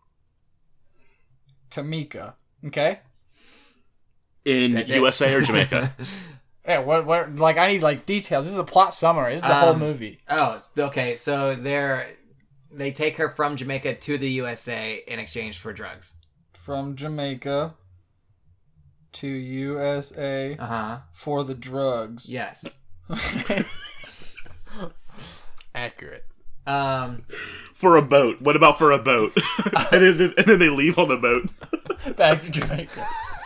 Tamika. Okay. In That's it. U S A or Jamaica? Yeah, what, what, like, I need, like, details. This is a plot summary. This is the whole Um, movie. Oh, okay. So they're they take her from Jamaica to the U S A in exchange for drugs. From Jamaica to U S A Uh huh. for the drugs. Yes. Accurate. Um. For a boat. What about for a boat? and, then, and then they leave on the boat. Back to Jamaica.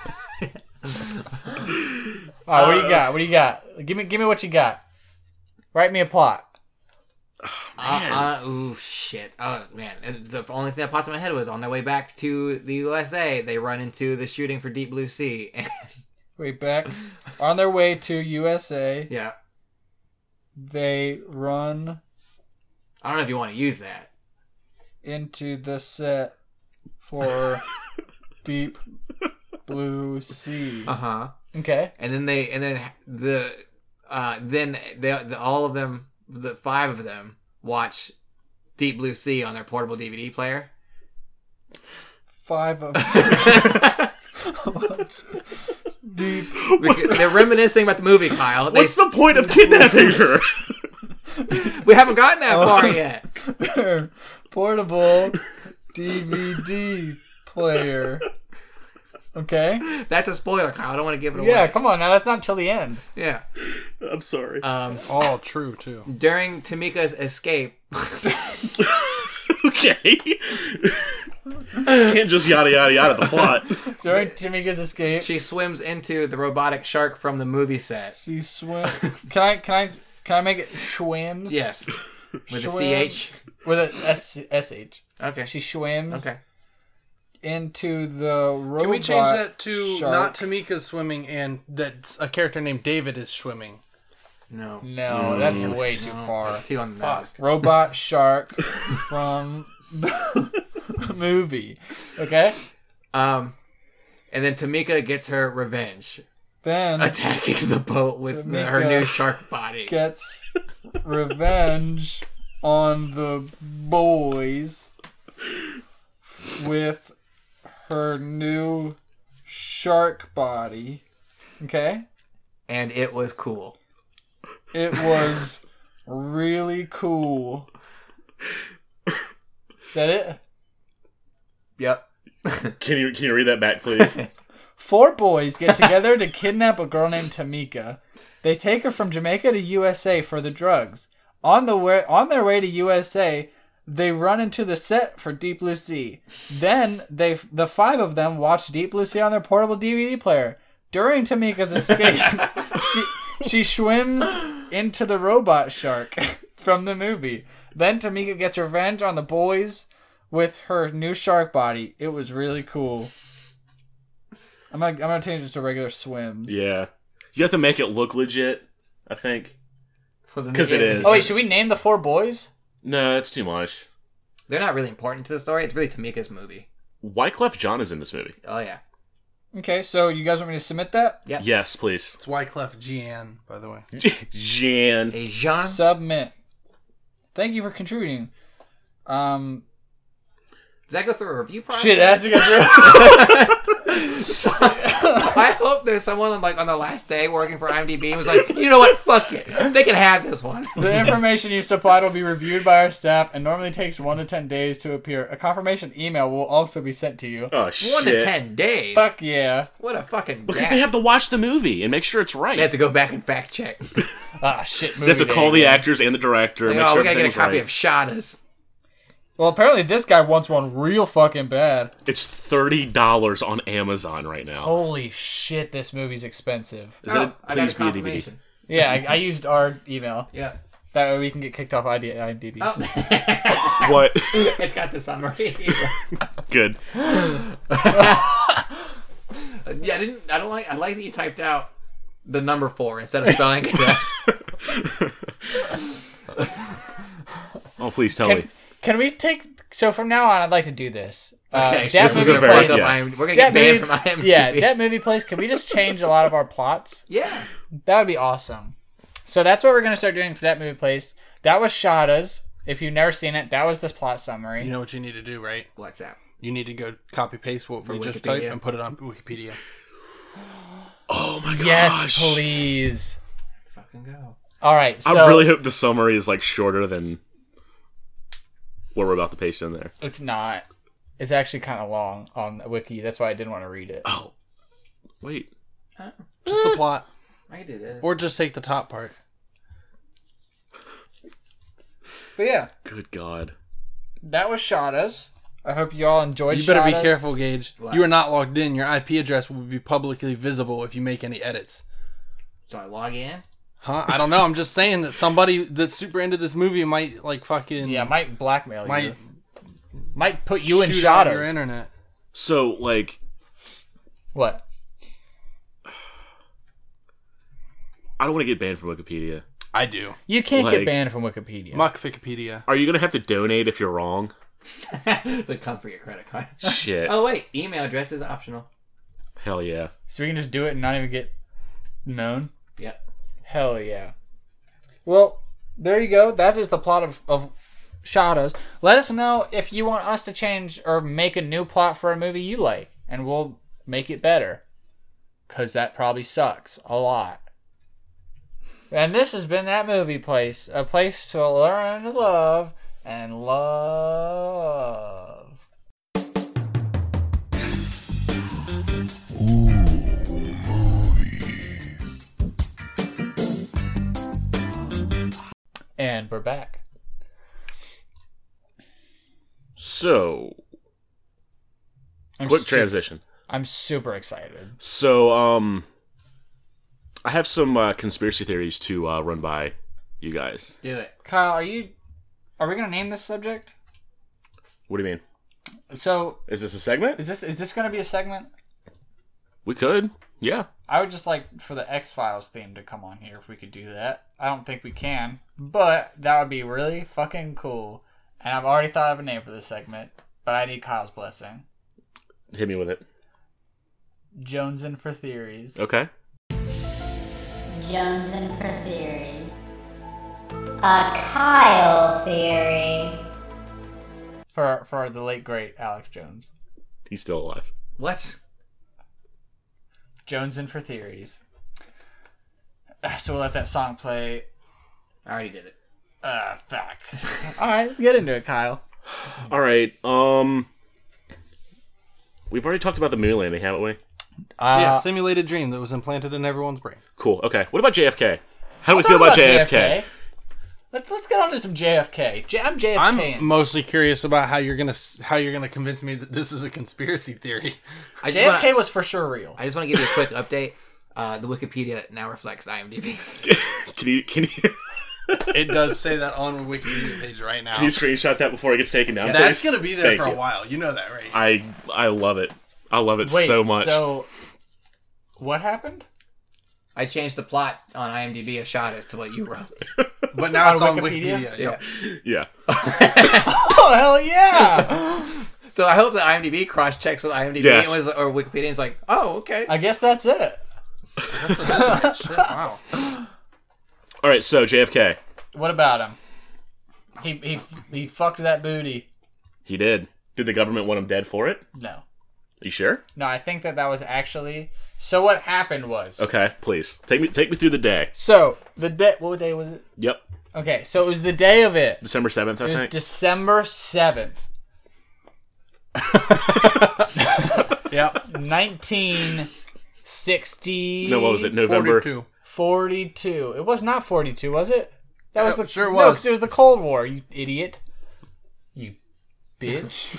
All right, what do you got? What do you got? Give me, give me what you got. Write me a plot. Uh, uh, ooh, shit. Oh, man. And the only thing that popped in my head was on their way back to the U S A, they run into the shooting for Deep Blue Sea. Wait, back. On their way to U S A, Yeah. they run I don't know if you want to use that. into the set for Deep Blue Sea. Uh huh. Okay. And then they, and then the, uh, then they, the, all of them, the five of them, watch Deep Blue Sea on their portable D V D player. Five of Deep. They're reminiscing about the movie, Kyle. They, What's the point of kidnapping her? we haven't gotten that far yet. Their portable D V D player. Okay. That's a spoiler, Kyle. I don't want to give it away. Yeah, come on now. That's not till the end. Yeah. I'm sorry. Um, All true, too. during Tamika's escape, Okay. Can't just yada yada yada the plot. During Tamika's escape, she swims into the robotic shark from the movie set. she swim. Can I? Can I? Can I make it schwims? Yes. With a Schwim- C H. With a S S H. Okay. She swims Okay. into the robot. Can we change that to shark. not Tamika's swimming and that a character named David is swimming? No. No, that's way too No. far. Two on the nose. Robot shark from the movie. Okay. Um, And then Tamika gets her revenge, Then attacking the boat with the, her Tamika new shark body. gets revenge on the boys with her new shark body. Okay? And it was cool. It was really cool. Is that it? Yep. Can you can you read that back, please? Four boys get together to kidnap a girl named Tamika. They take her from Jamaica to U S A for the drugs. On the way, on their way to U S A, they run into the set for Deep Blue Sea. Then they, the five of them, watch Deep Blue Sea on their portable D V D player. During Tamika's escape, she she swims into the robot shark from the movie. Then Tamika gets revenge on the boys with her new shark body. It was really cool. I'm gonna, I'm gonna change it to regular swims. Yeah. You have to make it look legit, I think. Because 'Cause it is. Oh wait, should we name the four boys? No, that's too much. They're not really important to the story. It's really Tamika's movie. Wyclef Jean is in this movie. Oh, yeah. Okay, so you guys want me to submit that? Yep. Yes, please. It's Wyclef Jean, by the way. Jan. A Jean. Submit. Thank you for contributing. Um, Does that go through a review process? shit, it has to go through. I hope there's someone like on the last day working for IMDb and was like, you know what, fuck it, they can have this one. The information you supplied will be reviewed by our staff and normally takes one to ten days to appear. A confirmation email will also be sent to you. Oh, shit. One to ten days. Fuck yeah. What a fucking. Because gap. they have to watch the movie and make sure it's right. They have to go back and fact check. Ah, shit. They have to movie call day the again. actors and the director and Like, make oh, sure we gotta get a everything's copy right. of Shadas. Well, apparently this guy wants one real fucking bad. It's thirty dollars on Amazon right now. Holy shit, this movie's expensive. Is that I got please a be a D V D? confirmation. Yeah, I, I used our email. Yeah. That way we can get kicked off IMDb. Oh. What? It's got the summary. Good. Yeah, I didn't. I don't like. I like that you typed out the number four instead of spelling it out. Oh, please tell Can, me. can we take... So from now on, I'd like to do this. Uh, Okay, Debt this is Movie a very- Place- yes. We're gonna Debt get banned movie- from IMDb. Yeah, Debt Movie Place. Can we just change a lot of our plots? Yeah. That would be awesome. So that's what we're going to start doing for Debt Movie Place. That was Shada's. If you've never seen it, that was the plot summary. You know what you need to do, right? What's that? You need to go copy paste what we For just Wikipedia. typed and put it on Wikipedia. Oh my gosh. Yes, please. Fucking go. All right, so I really hope the summary is like shorter than what we're about to paste in there. it's not. It's actually kind of long on Wiki. That's why I didn't want to read it. Oh. Wait. Just the plot. I can do this. Or just take the top part. But yeah, Good God. that was Shada's. I hope you all enjoyed. You better be Shada's. careful, Gage. What? You are not logged in. Your I P address will be publicly visible if you make any edits. So I log in. Huh? I don't know. I'm just saying that somebody that's super into this movie might like fucking Yeah, might blackmail might you. Might put you in shoot out your Shada's. internet. So, like, What? I don't want to get banned from Wikipedia. I do. You can't Like- get banned from Wikipedia. Muck Wikipedia. Are you going to have to donate if you're wrong? The come for your credit card. Shit. Oh wait, email address is optional. Hell yeah. So we can just do it and not even get known? Yep. Hell yeah. Well, there you go. That is the plot of, of Shada's. Let us know if you want us to change or make a new plot for a movie you like, and we'll make it better. Because that probably sucks a lot. And this has been That Movie Place, a place to learn to love and love. And we're back. So, I'm quick su- transition. I'm super excited. So, um, I have some uh, conspiracy theories to uh, run by you guys. Do it. Kyle, are you? Are we gonna name this subject? What do you mean? So, Is this a segment? is this is this gonna be a segment? We could. Yeah. I would just like for the X-Files theme to come on here if we could do that. I don't think we can, but that would be really fucking cool. And I've already thought of a name for this segment, but I need Kyle's blessing. Hit me with it. Jonesing for theories. Okay. Jonesing for theories. A Kyle theory. For for the late great Alex Jones. He's still alive. What? Jonesing for theories. So we'll let that song play. I already did it. Uh, fuck. All right, let's get into it, Kyle. All right. Um, we've already talked about the moon landing, haven't we? Uh, yeah, simulated dream that was implanted in everyone's brain. Cool. Okay. What about J F K? How do we Talk feel about, J F K? Let's let's get on to some J F K. J- I'm J F K. I'm mostly curious about how you're gonna s- how you're gonna convince me that this is a conspiracy theory. I just J F K wanna, was for sure real. I just want to give you a quick update. Uh, the Wikipedia now reflects IMDb. Can you can you It does say that on the Wikipedia page right now. can you screenshot that before it gets taken down? That's please? gonna be there Thank for you. a while. You know that, right? I I love it. I love it Wait, so much. So, what happened? I changed the plot on IMDb a shot as to what you wrote. But now On it's on Wikipedia? Wikipedia. Yeah. Yeah. Oh hell yeah! So I hope that IMDb cross checks with IMDb Yes. and was, or Wikipedia and is like, oh, okay. I guess that's it. Shit, wow. All right. So J F K. What about him? He he he fucked that booty. He did. Did the government want him dead for it? No, Are you sure? no. I think that that was actually. So what happened was. Okay. Please take me take me through the day. So the day. What day was it? Yep. Okay, so it was the day of it. December seventh, I It was think. December seventh, Yep. nineteen sixty. no, what was it? November. forty-two. forty-two. It was not forty-two, was it? That was Yeah, the sure No, was. 'cause it was the Cold War. You idiot. You bitch.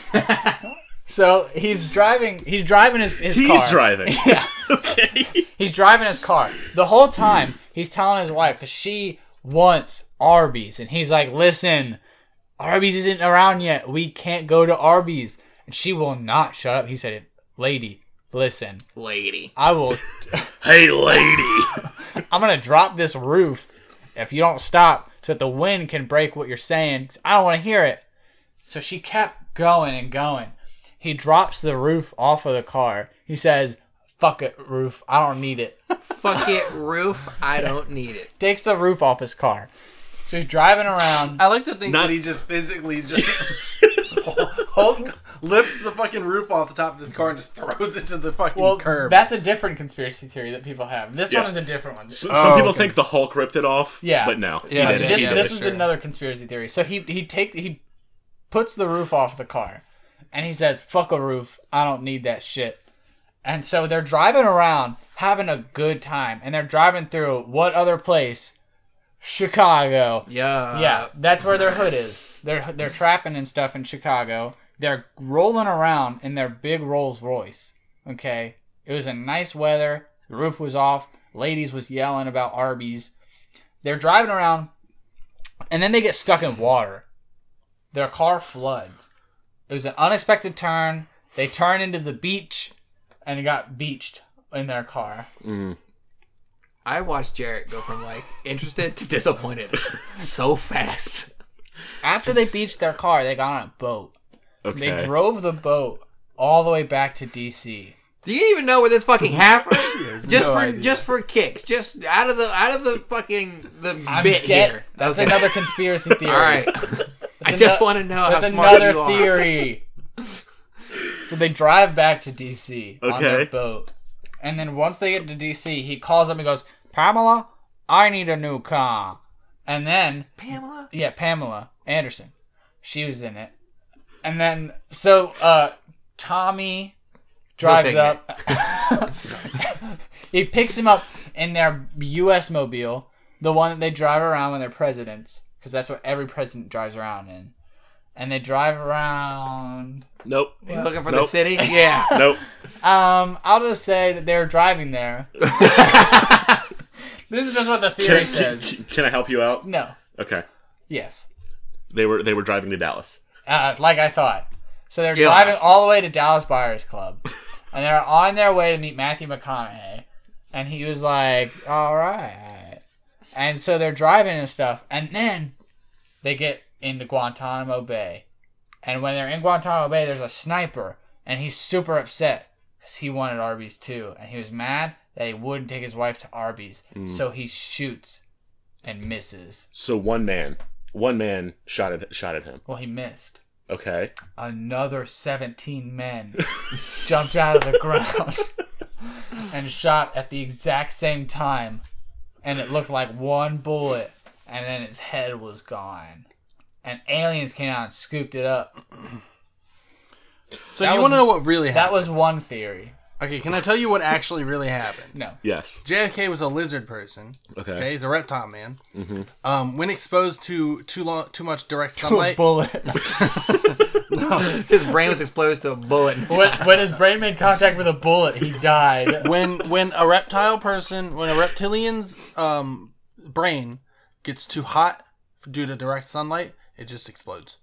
So he's driving. He's driving his his He's car. driving. Yeah. Okay. He's driving his car. The whole time, he's telling his wife, because she wants Arby's. And he's like, listen, Arby's isn't around yet. We can't go to Arby's. And she will not shut up. He said, lady, listen, Lady. I will, Hey, lady. I'm going to drop this roof if you don't stop so that the wind can break what you're saying. 'Cause I don't want to hear it. So she kept going and going. He drops the roof off of the car. He says, fuck it, roof. I don't need it. Fuck it, roof. I don't need it. Takes the roof off his car. So he's driving around. I like to think Not- that he just physically just hold, lifts the fucking roof off the top of this car and just throws it to the fucking Well, curb. that's a different conspiracy theory that people have. This Yeah. one is a different one. S- Some Oh, people okay. think the Hulk ripped it off. Yeah. But no. Yeah, he didn't. This He yeah, did this it. was sure. another conspiracy theory. So he he take he puts the roof off the car, and he says, "Fuck a roof. I don't need that shit." And so they're driving around having a good time, and they're driving through what other place? Chicago. Yeah. Yeah, that's where their hood is. They're they're trapping and stuff in Chicago. They're rolling around in their big Rolls Royce. Okay, it was a nice weather. The roof was off. Ladies was yelling about Arby's. They're driving around, and then they get stuck in water. Their car floods. It was an unexpected turn. They turn into the beach, and they got beached in their car. Mm. I watched Jarrett go from like interested to disappointed so fast. After they beached their car, they got on a boat. Okay. They drove the boat all the way back to D C. Do you even know where this fucking happened? just no for idea. just for kicks, just out of the out of the fucking the I'm bit get- here. That's Okay. another conspiracy theory. All right. I ano- just want to know how That's smart another you are. theory. So they drive back to D C on their Okay. boat. And then once they get to D C, he calls up and goes, Pamela, I need a new car. And then, Pamela. yeah, Pamela Anderson. She was in it. And then, so uh, Tommy drives Go up. He picks him up in their U S mobile, the one that they drive around when they're presidents, because that's what every president drives around in. And they drive around. Nope. You looking for Nope. the city? Yeah. Nope. Um, I'll just say that they were driving there. This is just what the theory Can, says. can, can I help you out? No. Okay. Yes. They were they were driving to Dallas. Uh, like I thought. So they're Yeah. driving all the way to Dallas Buyers Club. And they're on their way to meet Matthew McConaughey. And he was like, all right. And so they're driving and stuff. And then they get into Guantanamo Bay. And when they're in Guantanamo Bay, there's a sniper. And he's super upset because he wanted Arby's too, and he was mad that he wouldn't take his wife to Arby's. Mm. So he shoots and misses. So one man, one man shot at shot at him. Well, he missed. Okay. Another seventeen men jumped out of the ground and shot at the exact same time, and it looked like one bullet, and then his head was gone. And aliens came out and scooped it up. So That you was- want to know what really That happened? was one theory. Okay, can I tell you what actually really happened? No. Yes. J F K was a lizard person. Okay. Okay, he's a reptile man. Mm-hmm. Um, when exposed to too long, too much direct To a sunlight, bullet. His brain was exposed to a bullet. when, when his brain made contact with a bullet, he died. when when a reptile person, when a reptilian's um brain gets too hot due to direct sunlight, it just explodes.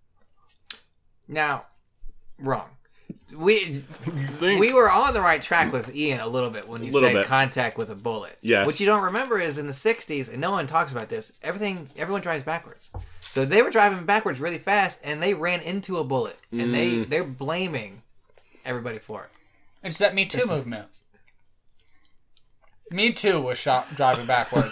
Now, wrong. We we were on the right track with Ian a little bit when you Little said bit. contact with a bullet. Yes. What you don't remember is in the sixties, and no one talks about this, everything everyone drives backwards. So they were driving backwards really fast, and they ran into a bullet. And they, Mm. they're blaming everybody for it. It's that Me Too movement. Me Too was shot driving backwards.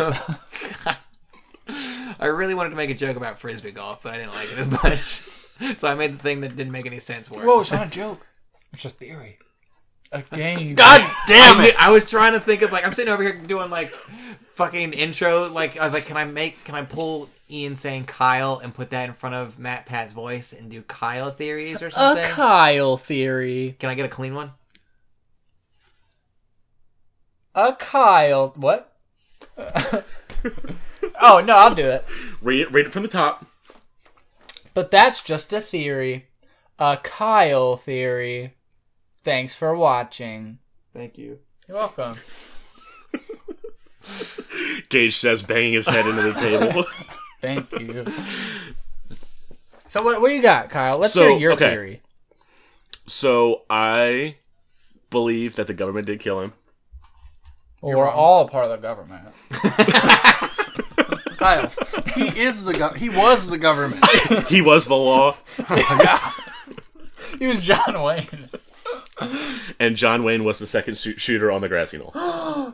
I really wanted to make a joke about Frisbee golf, but I didn't like it as much. So I made the thing that didn't make any sense for it. Whoa, it's not a joke. It's a theory. A game. God damn I, knew- it! I was trying to think of like I'm sitting over here doing like fucking intro. Like I was like, can I make? Can I pull Ian saying Kyle and put that in front of Matt Pat's voice and do Kyle theories or A something? Kyle theory. Can I get a clean one? A Kyle. What? Oh, no, I'll do it. Read it. Read it from the top. But that's just a theory. A Kyle theory. Thanks for watching. Thank you. You're welcome. Gage says, banging his head into the table. Thank you. So what what do you got, Kyle? Let's So, hear your okay. theory. So I believe that the government did kill him. Well, we're all a part of the government. Kyle, he is the go- he was the government. He was the law, He was John Wayne. and John Wayne was the second shoot- shooter on the grassy knoll.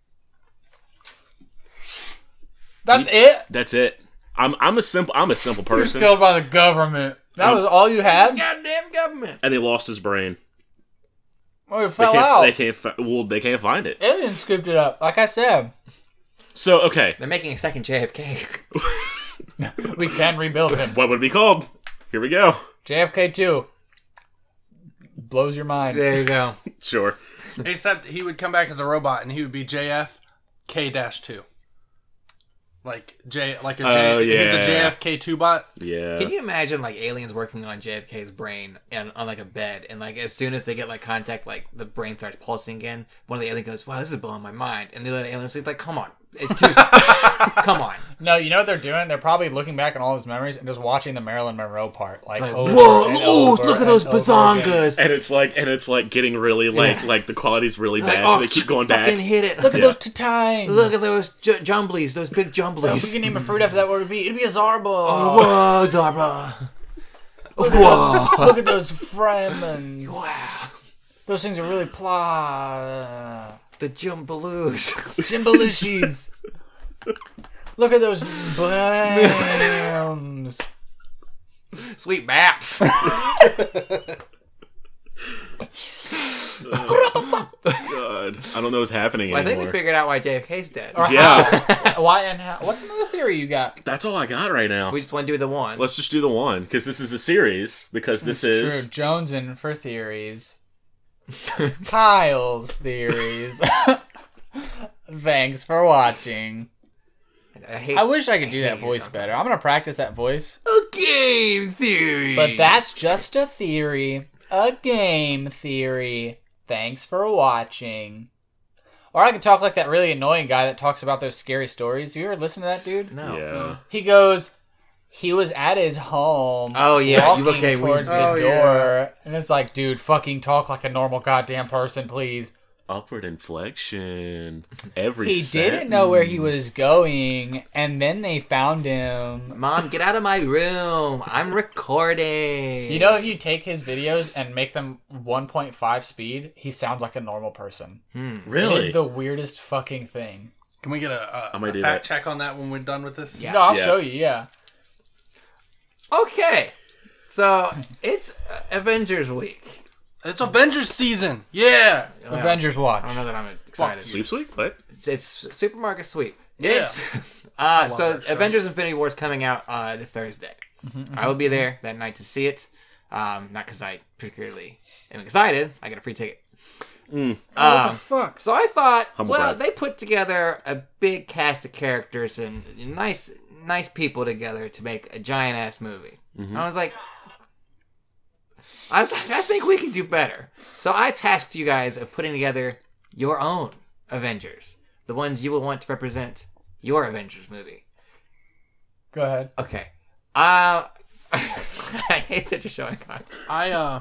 That's it? That's it. I'm I'm a simple I'm a simple He was person, killed by the government. That was all you had? Goddamn government. and they lost his brain. Well, it They fell can't, out. they can't fi- well they can't find it. Aliens scooped it up, like I said. So okay, They're making a second J F K. We can rebuild him. what would it be called? Here we go. J F K two. Blows your mind. There you go. Sure. Except he would come back as a robot, and he would be J F K two. Like J, like a J. Oh, He's yeah. a J F K two bot. Yeah. Can you imagine like aliens working on J F K's brain and on like a bed, and like as soon as they get like contact, like the brain starts pulsing again. One of the aliens goes, "Wow, this is blowing my mind," and the other aliens is like, "Come on, it's too, come on." No, you know what they're doing? They're probably looking back on all his memories and just watching the Marilyn Monroe part. Like, Like, over whoa, and oh, over look at and those over again. bazongas. And it's like and it's like getting really like Yeah. like the quality's really Like, bad. oh, so they keep going back. fucking hit it. Look at Yeah. those two times. Look at those j- jumblies, those big If we jumblies. can name a fruit after that, what would it be? It'd be a zarbo. Whoa, Zara. Look, at Whoa. those, look at those Fremens. Wow. Those things are really pla. The Jumbaloos. Jimbalushis. Look at those bams. Sweet maps. God, I don't know what's happening Well, I think anymore. we figured out why J F K's dead. Or Yeah. how. Why and how? What's another theory you got? That's all I got right now. We just want to do the one. Let's just do the one because this is a series. Because this True. is Jonesing for theories. Kyle's theories. Thanks for watching. I, hate, I wish I could do I that hate you voice sometimes. better. I'm gonna practice that voice. A game theory. But that's just a theory. A game theory. Thanks for watching. Or I could talk like that really annoying guy that talks about those scary stories. You ever listen to that dude? No. yeah. He goes, he was at his home. Oh, yeah, you- Walking okay, we- towards the Oh, door. yeah. And it's like, dude, fucking talk like a normal goddamn person, please. Upward inflection. Every He didn't know where he was going, and then they found him. Mom, get out of my room. I'm recording. You know, if you take his videos and make them one point five speed, he sounds like a normal person. It Really? is the weirdest fucking thing. Can we get a, a, I might a do fact that. check on that when we're done with this? Yeah. No, I'll Yeah. show you, yeah. Okay. So, it's uh, Avengers Week. It's Avengers season. Yeah. Well, Avengers Watch. I don't know that I'm excited. Sweep sweep? What? It's, it's Supermarket Sweep. Yeah. It's uh, love so that show. Avengers Infinity War is coming out uh, this Thursday. I will be there that night to see it. Um, not because I particularly am excited. I get a free ticket. Mm. Um, fuck? so I thought, Humble well, brag. they put together a big cast of characters and nice, nice people together to make a giant ass movie. I was like, I was like, I think we can do better. So I tasked you guys of putting together your own Avengers, the ones you will want to represent your Avengers movie. Go ahead. Okay. Uh, I hate that you're showing on. I uh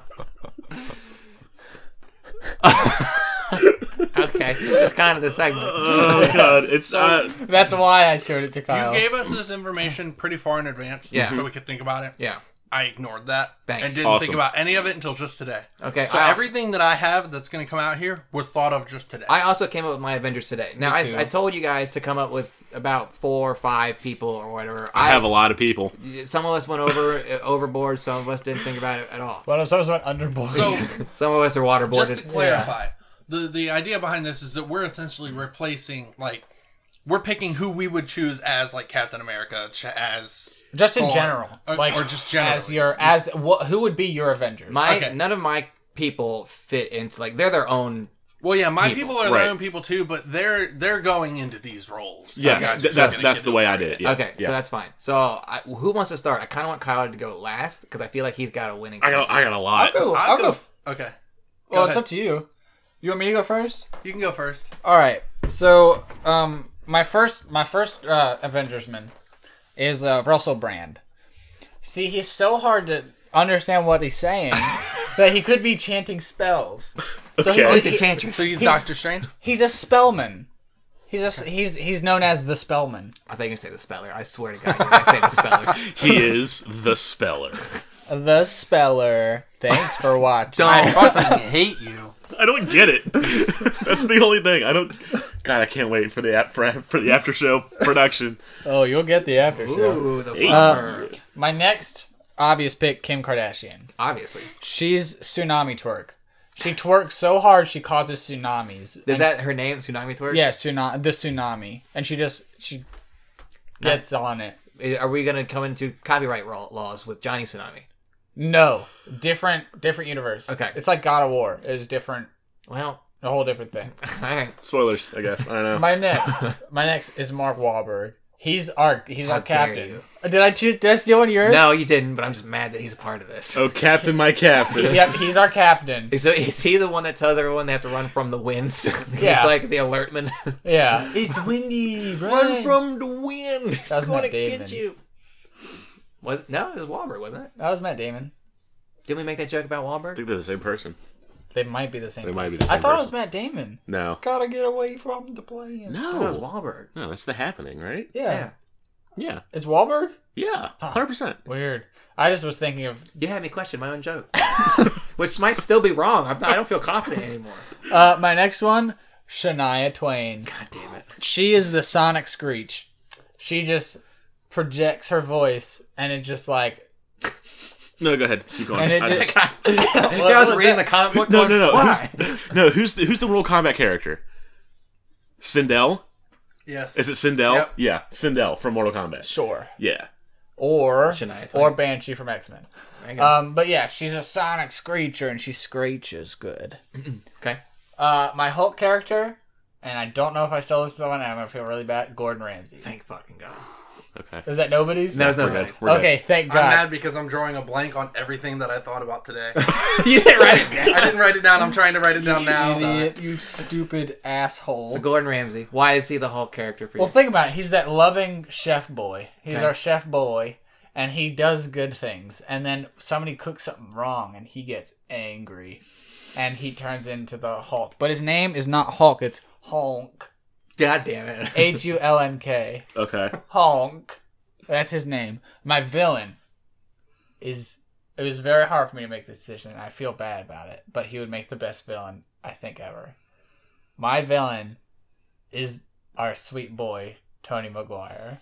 Okay, that's kind of the segment. Oh god, it's uh, That's why I showed it to Kyle. you gave us this information pretty far in advance, Yeah. so we could think about it. Yeah. I ignored that Thanks. and didn't Awesome. think about any of it until just today. Okay. So I, everything that I have that's going to come out here was thought of just today. I also came up with my Avengers today. Now, I, too. I told you guys to come up with about four or five people or whatever. I have a lot of people. Some of us went over uh, overboard. Some of us didn't think about it at all. Well, some of us went underboard. so Some of us are waterboarded. just to clarify, the the idea behind this is that we're essentially replacing, like, we're picking who we would choose as, like, Captain America, ch- as just in Thor, general, or- like or just generally. as your as what who would be your Avengers? My Okay. none of my people fit into like they're their own. well, yeah, my People. people, are Right. their own people too, but they're they're going into these roles. You Yes, guys are th- just that's gonna that's get the it way I over did with. it. Yeah. Okay, yeah. so that's fine. So I, who wants to start? I kind of want Kyle to go last because I feel like he's got a winning. I got I got a lot. I'll go. I'll I'll go. go. f- okay, Go Well, ahead. it's up to you. You want me to go first? You can go first. All right. So, um, my first, my first uh, Avengersman is uh, Russell Brand. See, he's so hard to understand what he's saying that he could be chanting spells. So Okay. Oh, he's, he's a, a Enchantress. So he's He- Doctor Strange. he's a spellman. He's a he's he's known as the Spellman. I think you say the speller. I swear to God, you're gonna say the speller. He is the speller. The Speller. Thanks for watching. I fucking hate you. I don't get it. That's the only thing. I don't. God, I can't wait for the ap- for, for the after show production. Oh, you'll get the after show. Ooh, the Hey. flubber. My next obvious pick, Kim Kardashian. Obviously, She's tsunami twerk. She twerks so hard she causes tsunamis. is And- that her name? Tsunami Twerk? Yeah, tsunami. The tsunami, and she just she gets on it. Are we gonna come into copyright law- laws with Johnny Tsunami? No, different different universe. Okay. It's like God of War. It's different, Well, a whole different thing. all right. Spoilers, I guess. I don't know. My next, my next is Mark Wahlberg. He's our he's How our dare captain. you. Did I choose? Did I steal one of yours? No, you didn't. But I'm just mad that he's a part of this. Oh, Captain, my Captain. Yep, he's our captain. So is he the one that tells everyone they have to run from the winds? He's Yeah. like the alertman. Yeah, it's windy. Run from the wind. It's That was going Matt to Damon. get you. Was no, it was Wahlberg, wasn't it? That was Matt Damon. Didn't we make that joke about I Wahlberg? think they're the same person. They might be the same. They might be person. the I same thought it person. was Matt Damon. No. Gotta get away from the plane. No, it was No. Wahlberg. No, that's the happening, right? Yeah. Yeah. Yeah. It's Wahlberg. Yeah. one hundred percent. Weird. I just was thinking of You had me question my own joke, which might still be wrong. I'm not, I don't feel confident anymore. uh, my next one, Shania Twain. God damn it! She is the sonic screech. She just projects her voice, and it just like. No, go ahead. Keep going. And it I just- just- I What was was reading that? the comic book. no, going, no, no. Why? Who's, no, who's the, who's the Mortal Kombat character? Sindel? Yes. Is it Sindel? Yep. Yeah, Sindel from Mortal Kombat. Sure. Yeah. Or Shania Twain. or Banshee from X Men. There you go. Um, but yeah, she's a sonic screecher, and she screeches good. Okay. Uh, my Hulk character, and I don't know if I stole this one, and I'm gonna feel really bad. Gordon Ramsay. Thank fucking God. Okay. Is that nobody's? No, it's We're not good. nice. We're Okay, thank I'm God. mad because I'm drawing a blank on everything that I thought about today. You didn't write it down. I didn't write it down. I'm trying to write it down now. Idiot, you stupid asshole. So Gordon Ramsay. Why is he the Hulk character for you? Well, think about it. He's that loving chef boy. He's Okay. our chef boy, and he does good things. And then somebody cooks something wrong, and he gets angry. and he turns into the Hulk. But his name is not Hulk, it's Hulk. God damn it. H U L N K. Okay. Hulk. That's his name. My villain is... It was very hard for me to make this decision, and I feel bad about it. But he would make the best villain, I think, ever. My villain is our sweet boy, Tony Maguire.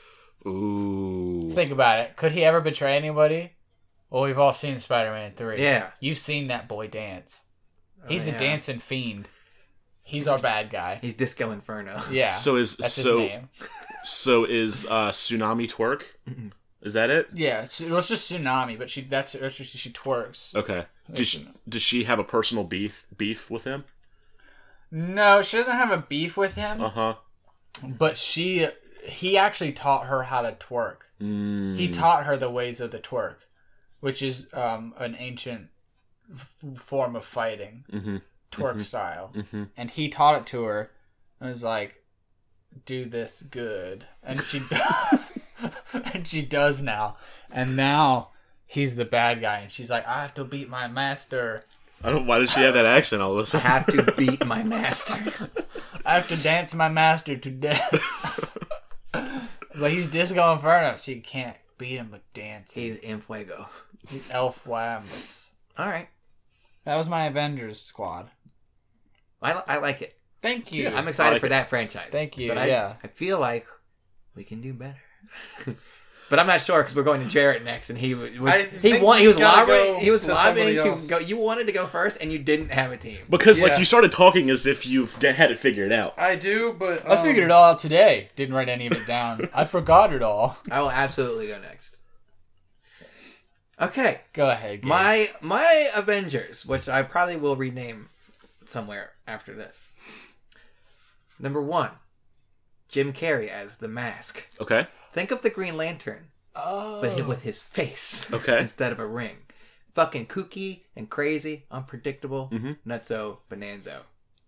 Ooh. Think about it. Could he ever betray anybody? Well, we've all seen Spider-Man three. Yeah. You've seen that boy dance. He's Oh, a yeah. dancing fiend. He's our bad guy. He's Disco Inferno. Yeah. So is that's so his name. so is uh, Tsunami Twerk? Is that it? Yeah, it's, it was just Tsunami, but she that's, that's she, she twerks. Okay. Does she, does she have a personal beef beef with him? No, she doesn't have a beef with him, Uh huh. but she he actually taught her how to twerk. Mm. He taught her the ways of the twerk, which is um, an ancient f- form of fighting, Mm-hmm. twerk Mhm. style. Mm-hmm. And he taught it to her and was like, do this good. And she and she does now. And now he's the bad guy. And she's like, I have to beat my master. I don't. Why does she have that accent all of a I sudden? have to beat my master. I have to dance my master to death. But he's Disco Inferno, so you can't beat him with dancing. He's in fuego. He's Elf Wambus. All right. That was my Avengers squad. I, li- I like it. Thank you. I'm excited like for it. that franchise. Thank you, But I, yeah. I feel like we can do better. But I'm not sure because we're going to Jarrett next, and he was I he think won, he we was gotta lobbying go he was to lobbying somebody to else. go. You wanted to go first, and you didn't have a team. Because like Yeah. you started talking as if you had it figured out. I do, but I um, figured it all out today. Didn't write any of it down. I forgot it all. I will absolutely go next. Okay, Go ahead, Gabe. my my Avengers, which I probably will rename somewhere after this. Number one, Jim Carrey as the Mask. Okay. Think of the Green Lantern, Oh. but with his face Okay. instead of a ring. Fucking kooky and crazy, unpredictable, Mhm. nutso, bonanzo.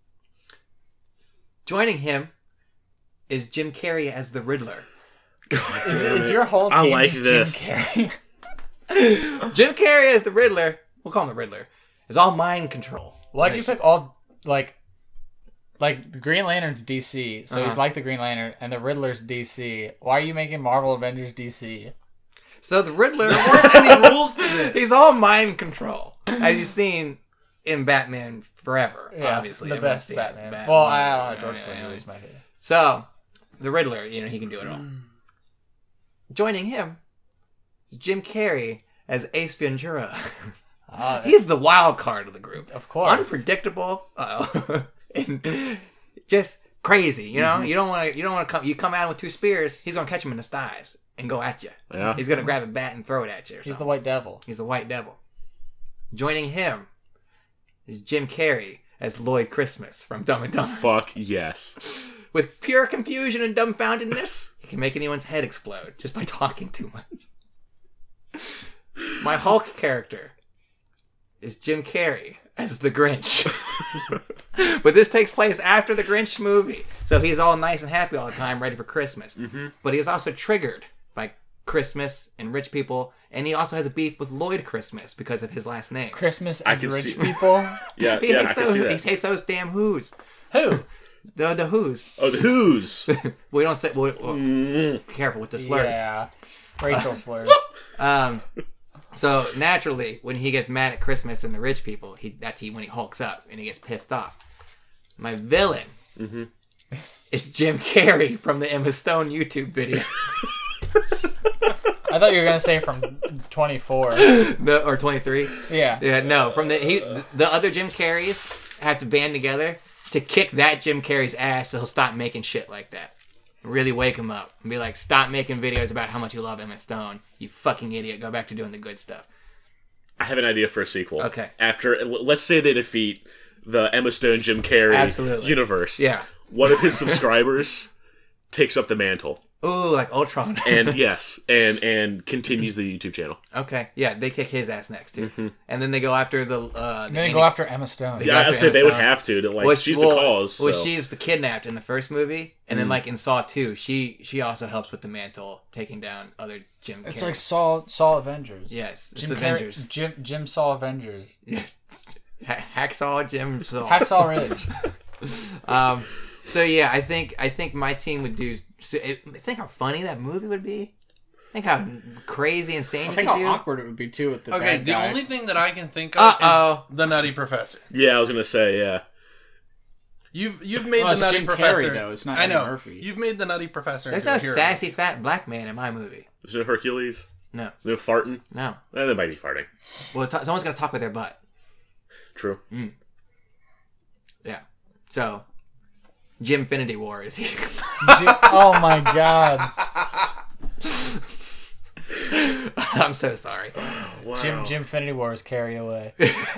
Joining him is Jim Carrey as the Riddler. Is, is your whole I team like just this. Jim Carrey? Jim Carrey as the Riddler, we'll call him the Riddler, is all mind control. Why'd you pick all, like, like, the Green Lantern's D C, so he's Uh-huh. like the Green Lantern, and the Riddler's D C. Why are you making Marvel Avengers D C? So the Riddler, any rules to this. he's all mind control, as you've seen in Batman Forever, Yeah, obviously. the Everyone's best seen Batman. Batman. Well, I don't know, George Yeah, Clooney yeah. is my favorite. So, the Riddler, you know, he can do it all. Joining him is Jim Carrey as Ace Ventura. Oh, He's the wild card of the group. of course. Unpredictable, uh, and just crazy. You know, you don't want to. You don't want to come. You come at him with two spears. He's gonna catch him in his thighs and go at you. Yeah. He's gonna grab a bat and throw it at you. Or He's the something. White Devil. He's the White Devil. Joining him is Jim Carrey as Lloyd Christmas from Dumb and Dumber. Fuck yes. With pure confusion and dumbfoundedness, he can make anyone's head explode just by talking too much. My Hulk character is Jim Carrey as the Grinch. But this takes place after the Grinch movie, so he's all nice and happy all the time, ready for Christmas. Mm-hmm. But he is also triggered by Christmas and rich people, and he also has a beef with Lloyd Christmas because of his last name. Christmas I and can rich see- people. Yeah, He yeah, I hates can those. see He that. hates those damn Who's. Who? The the Who's. Oh, the Who's. We don't say. Well, well, Mm. be careful with the slurs. Yeah. Rachel slurs. Um, so naturally, when he gets mad at Christmas and the rich people, he that's he when he hulks up and he gets pissed off. My villain Mm-hmm. is Jim Carrey from the Emma Stone YouTube video, I thought you were gonna say from twenty-four. no, or twenty-three. Yeah. Yeah, no, from the he the other Jim Carreys have to band together to kick that Jim Carrey's ass, so he'll stop making shit like that. Really wake him up and be like, stop making videos about how much you love Emma Stone. You fucking idiot. Go back to doing the good stuff. I have an idea for a sequel. Okay. After, let's say they defeat the Emma Stone Jim Carrey Absolutely. universe. Yeah. One of his subscribers takes up the mantle, Ooh, like Ultron. and yes, and and continues the YouTube channel. Okay, yeah, they kick his ass next too, and then they go after the. Uh, the And then they Andy- go after Emma Stone. They Yeah, go I after said Emma they would Stone. have to. to like, Which- she's well, the cause. Well, so. she's the kidnapped in the first movie, and then like in Saw two, she she also helps with the mantle, taking down other Jim. It's Carrey. like Saw Saw Avengers. yes, it's Jim Avengers. Carrey, Jim Jim Saw Avengers. Yeah. Ha- Hacksaw Jim Saw. Hacksaw Ridge. Um, so yeah, I think I think my team would do. So it, think how funny that movie would be. Think how crazy, insane I you think could how do. awkward it would be too with the Okay, bad the guy. only thing that I can think of Uh-oh. is the Nutty Professor. Yeah, I was gonna say yeah. You've you've made Well, the it's Nutty Jim Professor. Carrey, though. It's not I Eddie know. Murphy. You've made the Nutty Professor. There's into no a hero. sassy fat black man in my movie. There's no Hercules. No, No farting. no. Eh, they might be farting. Well, t- someone's gonna talk with their butt. True. Yeah. So, Jim Infinity War is here. Jim- oh my god. I'm so sorry. Wow. Jim Jim Infinity War is carried away.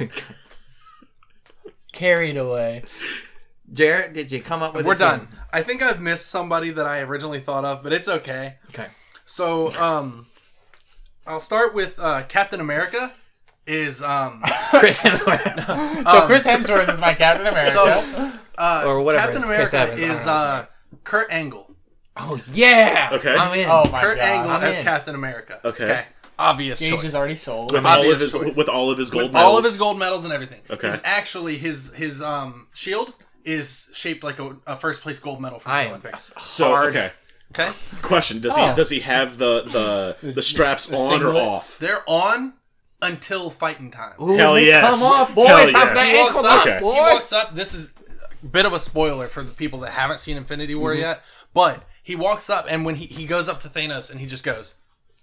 Carried away. Jarrett, did you come up with? We're a team? done. I think I've missed somebody that I originally thought of, but it's okay. Okay. So, um, I'll start with uh, Captain America. Is um, Chris Hemsworth. So Chris Hemsworth is my Captain America. so uh, Or whatever Captain it's Chris America Evans, I don't is know uh, Kurt Angle. Oh yeah. Okay. I'm in. oh my Kurt god. Angle I'm as in. Captain America. Okay. Obvious Gage choice. is already sold. with all obvious of his choice. with all of his gold With medals. all of his gold medals and everything. Okay. Is actually his his um shield is shaped like a, a first place gold medal from I the am- Olympics. So hard. okay. Okay, Question: Does Oh. he does he have the the the straps The on or singlet? off? they're on until fighting time. Ooh, Hell they yes. Come off, boys. Hell Have yes. the He walks ankle up. up, Okay. boy. He walks up. This is a bit of a spoiler for the people that haven't seen Infinity War Mm-hmm. yet. But he walks up, and when he, he goes up to Thanos, and he just goes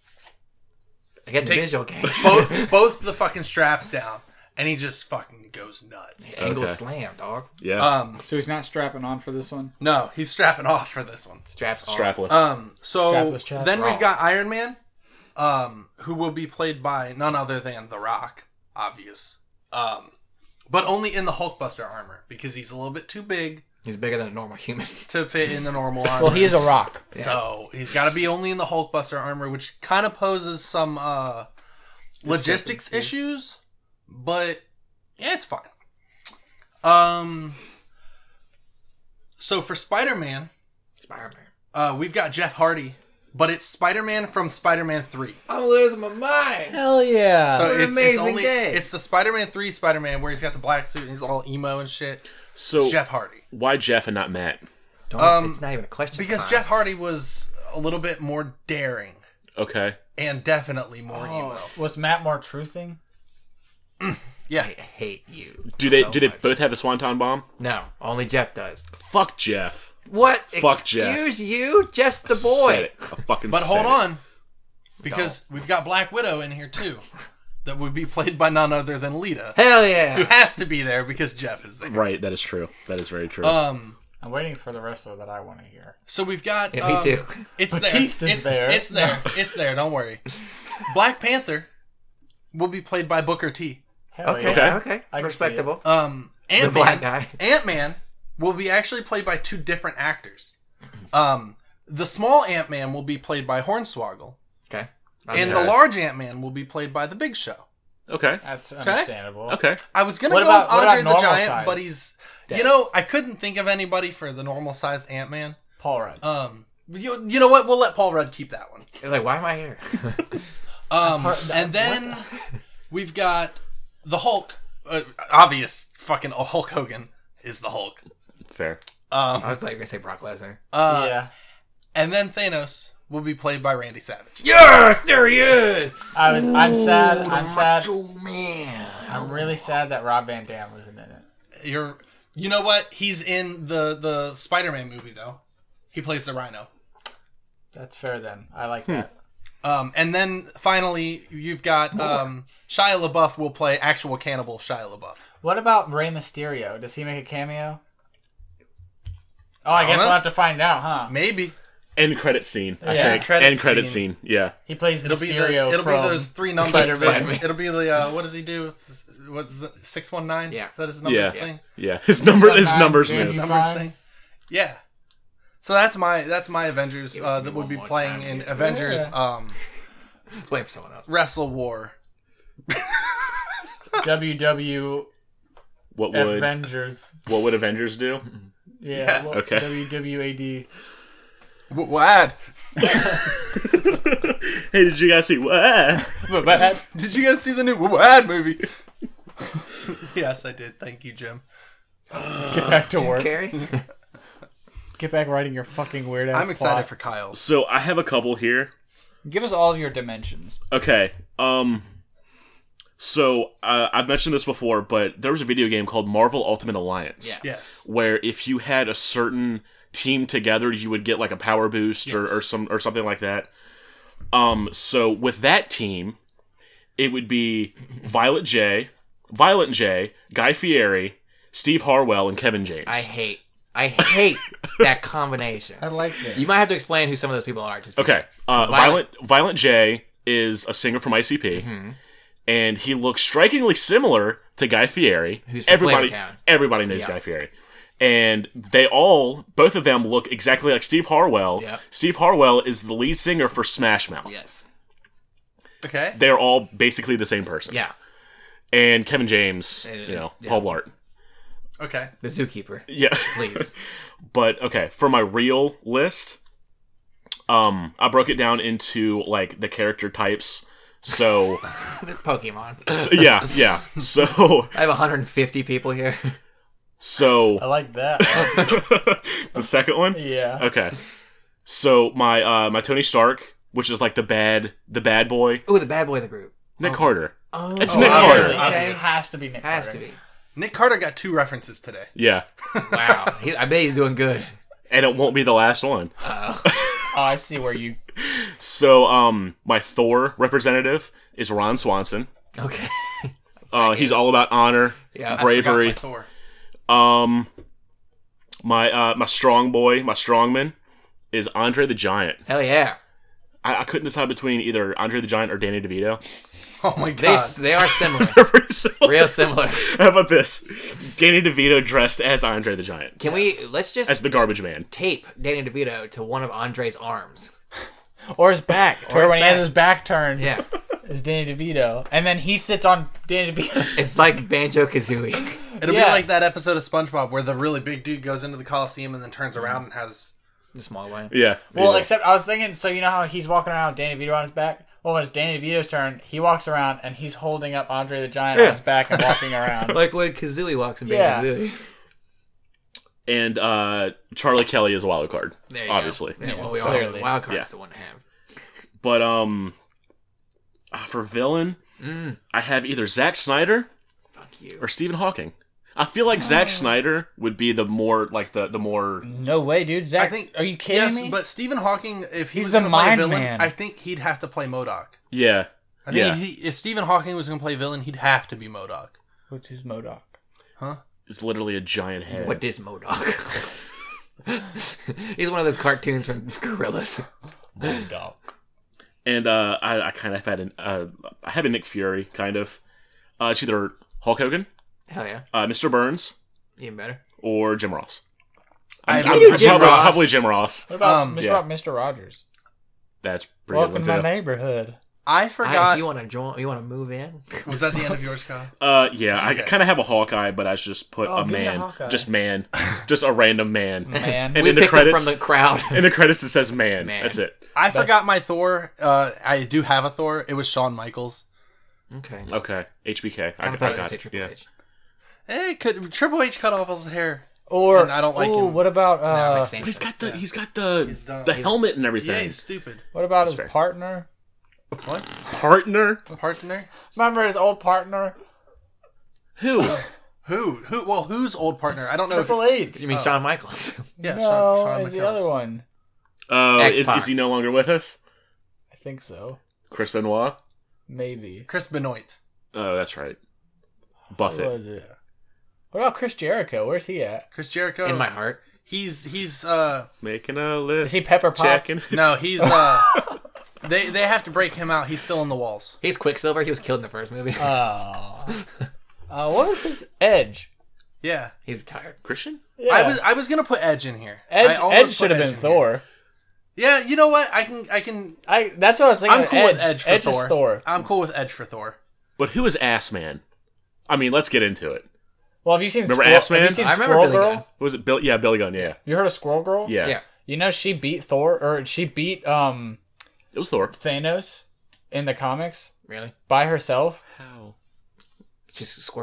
I get the Takes- visual gags. both both the fucking straps down, and he just fucking goes nuts. Angle Okay. slam, dog. Yeah. Um, So he's not strapping on for this one. no, he's strapping off for this one. Straps off. Strapless. Um, so Strapless chaps. then Raw. we've got Iron Man, um, who will be played by none other than The Rock, obvious. Um, but only in the Hulkbuster armor because he's a little bit too big He's bigger than a normal human. to fit in the normal armor. Well, he is a rock. So he's got to be only in the Hulkbuster armor, which kind of poses some uh, logistics issues, but yeah, it's fine. Um, so for Spider-Man, Spider-Man. uh, we've got Jeff Hardy, but it's Spider-Man from Spider-Man three. I'm losing my mind. Hell yeah. So what an it's, it's amazing only day. it's the Spider-Man three Spider-Man where he's got the black suit and he's all emo and shit. so It's Jeff Hardy. why Jeff and not Matt? Don't, Um, it's not even a question. Because Connor. Jeff Hardy was a little bit more daring Okay. and definitely more emo. Oh, was Matt more truthing? Yeah. I hate you. Do they so do they much. both have the Swanton bomb? No, only Jeff does. Fuck Jeff. What? Fuck Jeff. Excuse you? Just the Said boy. it. I fucking But said hold it. on, because we've got Black Widow in here too, that would be played by none other than Lita, Hell who yeah. has to be there because Jeff is there. Right, that is true. That is very true. Um, I'm waiting for the rest of that I want to hear. so we've got. Yeah, me um, too. It's Batista's there. It's there. It's there. It's there. Don't worry. Black Panther will be played by Booker T. Hell Okay, yeah. Okay. okay. I can see Respectable. Um, Ant-Man, black guy. Ant-Man will be actually played by two different actors. Um, the small Ant-Man will be played by Hornswoggle, Okay. and Okay. the large Ant-Man will be played by the Big Show. okay. That's understandable. Okay. I was gonna What go about- with what Andre about the Giant, normal-sized? but he's you know I couldn't think of anybody for the normal sized Ant Man. Paul Rudd. Um, you, you know what? We'll let Paul Rudd keep that one. You're like, why am I here? Um, and then we've got the Hulk. Uh, obvious fucking Hulk Hogan is the Hulk. Fair. Um, I was like, you're gonna say Brock Lesnar. uh, yeah. and then Thanos will be played by Randy Savage. Yes, there he is. I was. I'm sad. I'm sad. Macho man. I'm really sad that Rob Van Dam wasn't in it. You're, you know what? He's in the the Spider Man movie though. He plays the Rhino. That's fair then. I like that. Um, and then finally, you've got um, Shia LaBeouf will play actual cannibal Shia LaBeouf. What about Rey Mysterio? Does he make a cameo? Oh, I, I guess don't know. we'll have to find out, huh? Maybe End credit scene. I Yeah. think. Credit End credit scene. scene. Yeah. He plays it'll be Mysterio the, it'll from be those three numbers. Spider-Man. It'll be the uh, what does he do? What's the six one nine? Yeah. Is that his numbers Yeah. thing? Yeah. His number. His Nine, numbers James His move. Bond. numbers Fine. thing. Yeah. So that's my that's my Avengers Give it uh, to that me would one be more playing time. in Avengers Yeah. um, Let's wait for someone else. Wrestle War. W W What would Avengers. What would Avengers do? Yeah. Yes. well, Okay. W W A D. Wad. Hey, did you guys see what? But Did you guys see the new Wad movie? Yes, I did. Thank you, Jim. Get back to work. Carrie? Get back writing your fucking weird ass I'm excited plot. for Kyle's. So I have a couple here. Give us all of your dimensions. Okay. Um. So uh, I've mentioned this before, but there was a video game called Marvel Ultimate Alliance. Yeah. Yes. Where if you had a certain team together, you would get like a power boost or, Yes. or some or something like that. Um. So with that team, it would be Violet J, Violent J, Guy Fieri, Steve Harwell, and Kevin James. I hate, I hate that combination. I like this. You might have to explain who some of those people are. Just Okay. Uh, Violent- Violent Violent J is a singer from I C P, Mm-hmm. and he looks strikingly similar to Guy Fieri. Who's from everybody, Flavortown. everybody knows Yeah. Guy Fieri, and they all, both of them, look exactly like Steve Harwell. Yeah. Steve Harwell is the lead singer for Smash Mouth. Yes. Okay. They're all basically the same person. Yeah. And Kevin James, Uh, you know, yeah. Paul Blart. Okay. The zookeeper. Yeah. Please. But okay, for my real list, um, I broke it down into like the character types. So, Pokemon. so yeah, yeah. So, I have one hundred fifty people here. so I like that. the second one. yeah. Okay. So my uh my Tony Stark, which is like the bad the bad boy, Ooh, the bad boy of the group. Nick Carter. Oh, It's Oh, Nick obvious, Carter. It obvious. has to be Nick Has Carter. to be. Nick Carter got two references today. Yeah, Wow. He, I bet he's doing good. and it won't be the last one. Oh, I see where you. So um my Thor representative is Ron Swanson. Okay. Uh, he's all about honor, Yeah. I bravery. I forgot my Thor. Um, my uh, my strong boy, my strongman, is Andre the Giant. Hell yeah. I, I couldn't decide between either Andre the Giant or Danny DeVito. Oh my They, god. they are similar. They're pretty similar. Real similar. How about this? Danny DeVito dressed as Andre the Giant, Can we, let's just as the garbage man. tape Danny DeVito to one of Andre's arms. Or his back. Or Or his when he has back. his back turned, Yeah. is Danny DeVito. And then he sits on Danny DeVito's. It's like Banjo-Kazooie. It'll Yeah. be like that episode of SpongeBob where the really big dude goes into the Coliseum and then turns around and has. The small one. Yeah. Well, yeah. except I was thinking, so you know how he's walking around with Danny DeVito on his back? Well, when it's Danny DeVito's turn, he walks around and he's holding up Andre the Giant on his back and walking around. Like when Kazooie walks in Yeah. Banjo-Kazooie. and uh, Charlie Kelly is a wild card, There you obviously. go. Yeah, well, Yeah, we all clearly. wild card's Yeah. the one to have. But um, uh, for villain, Mm, I have either Zack Snyder fuck you. or Stephen Hawking. I feel like Zack Snyder would be the more like the the more No way, dude. Zach, I think. are you kidding Yes, me? but Stephen Hawking, if he He's was the going to play a mind villain, man. I think he'd have to play MODOK. yeah I think yeah. he, if Stephen Hawking was going to play villain, he'd have to be MODOK. What's his MODOK? It's literally a giant head. What is MODOK? He's one of those cartoons from Gorillas. MODOK. And uh, I, I kind of had an uh, I have a Nick Fury kind of. Uh, it's either Hulk Hogan, Hell yeah. uh, Mister Burns, Even better. or Jim Ross. I I'm, love I'm- you, I'm Jim probably, Ross. probably Jim Ross. What about, Um, Mister yeah. about Mister Rogers? That's pretty Welcome good to my one too. neighborhood. I I, forgot. you want to join? You want to move in? Was that the end of yours, Kyle? Uh, yeah, I Okay. kind of have a Hawkeye, but I just put Oh, a give me a man, Hawkeye. just man, just a random man. Man. And we in the picked credits, it from the crowd. in the credits it says man. Man. That's it. I Best- forgot my Thor. Uh, I do have a Thor. It was Shawn Michaels. Okay. Okay, H B K. I, I I thought you were got gonna say it. Triple Yeah. H. Eh, It could Triple H cut off his hair. Or And I don't like ooh, him. what about uh, like same But he's shit. got the he's got the He's dumb. the He's- helmet and everything. Yeah, he's stupid. what about That's his fair. partner? What? Partner? Partner? Remember his old partner, Who? Who? Who? Well, who's old partner? I don't know. Triple If, H. You mean Oh. Shawn Michaels? yeah, no, Shawn, Shawn is the Michaels. other one. Oh, is, X-Pac. is he no longer with us? I think so. Chris Benoit? Maybe. Chris Benoit. Oh, that's right. Who Buffett. was it? What about Chris Jericho? Where's he at? Chris Jericho. In my heart. He's he's uh Making a list. Is he Pepper Potts? Checking. no he's uh they they have to break him out. He's still in the walls. He's Quicksilver. He was killed in the first movie. Oh. uh, what was his Edge? Yeah. He's retired. Christian? Yeah. I was I was gonna put Edge in here. I Edge. almost Edge put should have Edge been in Thor. here. Yeah, you know what? I can I can. I. That's what I was thinking. I'm of cool Edge. with Edge for Edge Thor. is Thor. I'm cool with Edge for Thor. But who is Ass Man? I mean, let's get into it. Well, have you seen Remember Squirrel, Ass Man? Have you seen I remember Squirrel Billy Girl? Gunn. Was it Bill? Yeah, Billy Gunn. Yeah, You heard of Squirrel Girl? yeah. Yeah. You know she beat Thor, or she beat um It was Thor. Thanos in the comics Really? by herself. How? It's just squirrely.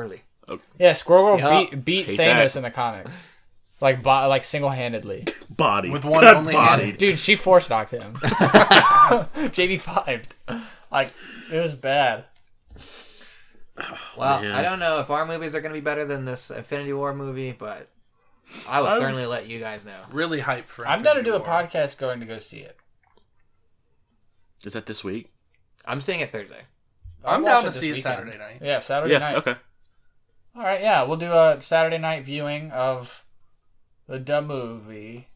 Yeah, Squirrel Girl Yup. beat beat Hate Thanos that. in the comics, like bo- like single handedly. Body. With one Got only bodied. Dude, she force knocked him. J B five. Like it was bad. Well, Man. I don't know if our movies are going to be better than this Infinity War movie, but I will I'm- certainly let you guys know. Really hyped for. I'm gonna Infinity do a War. podcast going to go see it. Is that this week? I'm seeing it Thursday. I'll I'm watch down to this see it weekend. Saturday night. Yeah, Saturday Yeah. night. Okay. All right, yeah, we'll do a Saturday night viewing of the dumb movie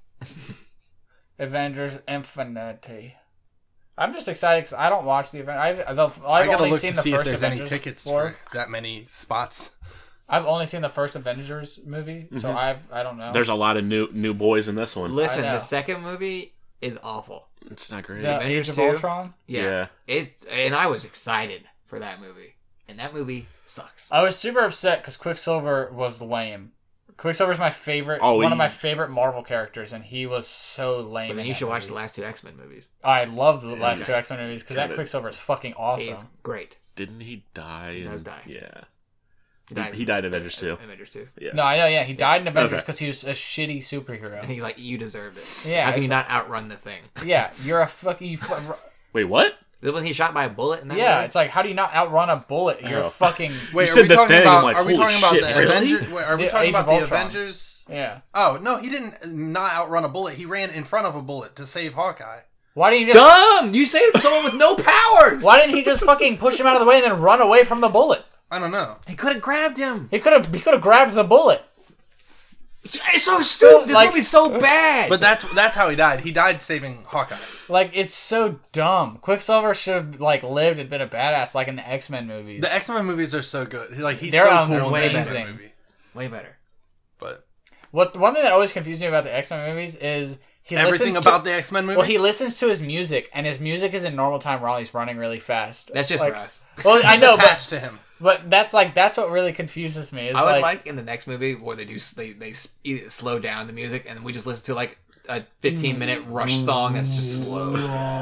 Avengers Infinity. I'm just excited because I don't watch the event. I've, I've, I've I gotta only look seen to the see if first there's Avengers any tickets for. for that many spots. I've only seen the first Avengers movie, so I've I don't know. There's a lot of new new boys in this one. Listen, I know. the second movie is awful. It's not great. the Avengers Age of two? Ultron. Yeah. Yeah. It, and I was excited for that movie. And that movie sucks. I was super upset because Quicksilver was lame. Quicksilver's my favorite, Oh, one he- of my favorite Marvel characters, and he was so lame. But then in you that should watch the movie. last two X-Men movies. I love the last he's two X-Men movies because that kinda- Quicksilver is fucking awesome. He's great. Didn't he die? He in- does die. Yeah. He died, he died in Avengers two. Avengers two. Yeah. No, I know. Yeah, he died in Avengers Okay. because he was a shitty superhero. And he like, you deserved it. Yeah, How can you it's not outrun the thing? Yeah, you're a fucking. You fu- Wait, what? Wasn't he shot by a bullet in that yeah, movie? it's like how do you not outrun a bullet? You're Oh. fucking. Wait, You are said we the talking thing, about? I'm like, are we holy talking about shit, the really? Avengers? Wait, are we The talking Age about of the Ultron. Avengers? Yeah. Oh no, he didn't not outrun a bullet. He ran in front of a bullet to save Hawkeye. Why didn't you just? Dumb! You saved someone with no powers! Why didn't he just fucking push him out of the way and then run away from the bullet? I don't know. He could have grabbed him. He could have. He could have grabbed the bullet. It's so stupid. This Like- movie's so bad. But that's that's how he died. He died saving Hawkeye. Like it's so dumb. Quicksilver should have like lived and been a badass like in the X-Men movies. The X Men movies are so good. Like he's They're so cool in way the X-Men amazing. movie. Way better. But What one thing that always confused me about the X-Men movies is he everything listens about to, the X Men movies. well he listens to his music and his music is in normal time while he's running really fast. That's just like, for us. Well, I He's know, attached but to him. but that's like that's what really confuses me. Is I would like, like in the next movie where they do they they s- either slow down the music and we just listen to like a fifteen minute Rush song that's just slow.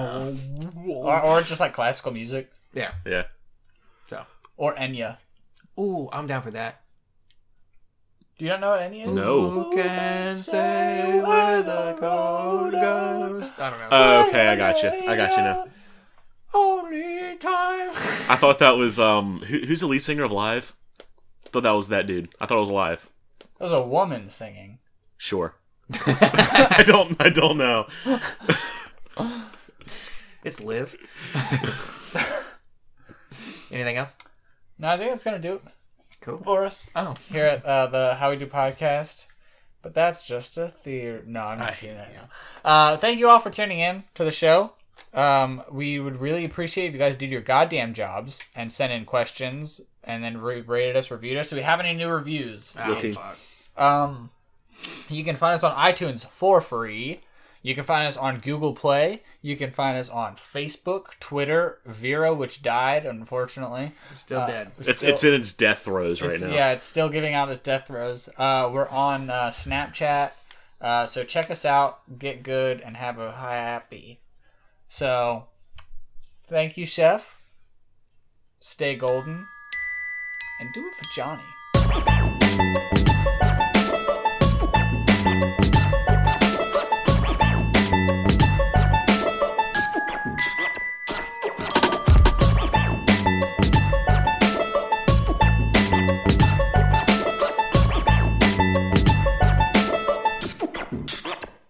or, or just like classical music Yeah. Yeah. So. or Enya. Ooh, I'm down for that. Do you not know what Enya is? No. Who can say where the code goes? I don't know. Oh, okay, I got you. I got you now. Only time. I thought that was um. Who, who's the lead singer of Live? I thought that was that dude. I thought it was Live. That was a woman singing. Sure. I don't. I don't know. It's Liv. Anything else? No, I think that's gonna do it Cool. for us Oh. here at uh, the How We Do podcast. But that's just a theory. No, I'm not doing that now. Uh, thank you all for tuning in to the show. Um, we would really appreciate if you guys did your goddamn jobs and sent in questions and then re- rated us, reviewed us. Do we have any new reviews? Oh, Looking- fuck. Um, you can find us on iTunes for free. You can find us on Google Play. You can find us on Facebook, Twitter, Vero, which died, unfortunately. Still Uh, dead. It's still- it's in its death throes right it's- now. Yeah, it's still giving out its death throes. Uh, we're on uh, Snapchat, uh, so check us out, get good, and have a happy. So, thank you, Chef. Stay golden, and do it for Johnny.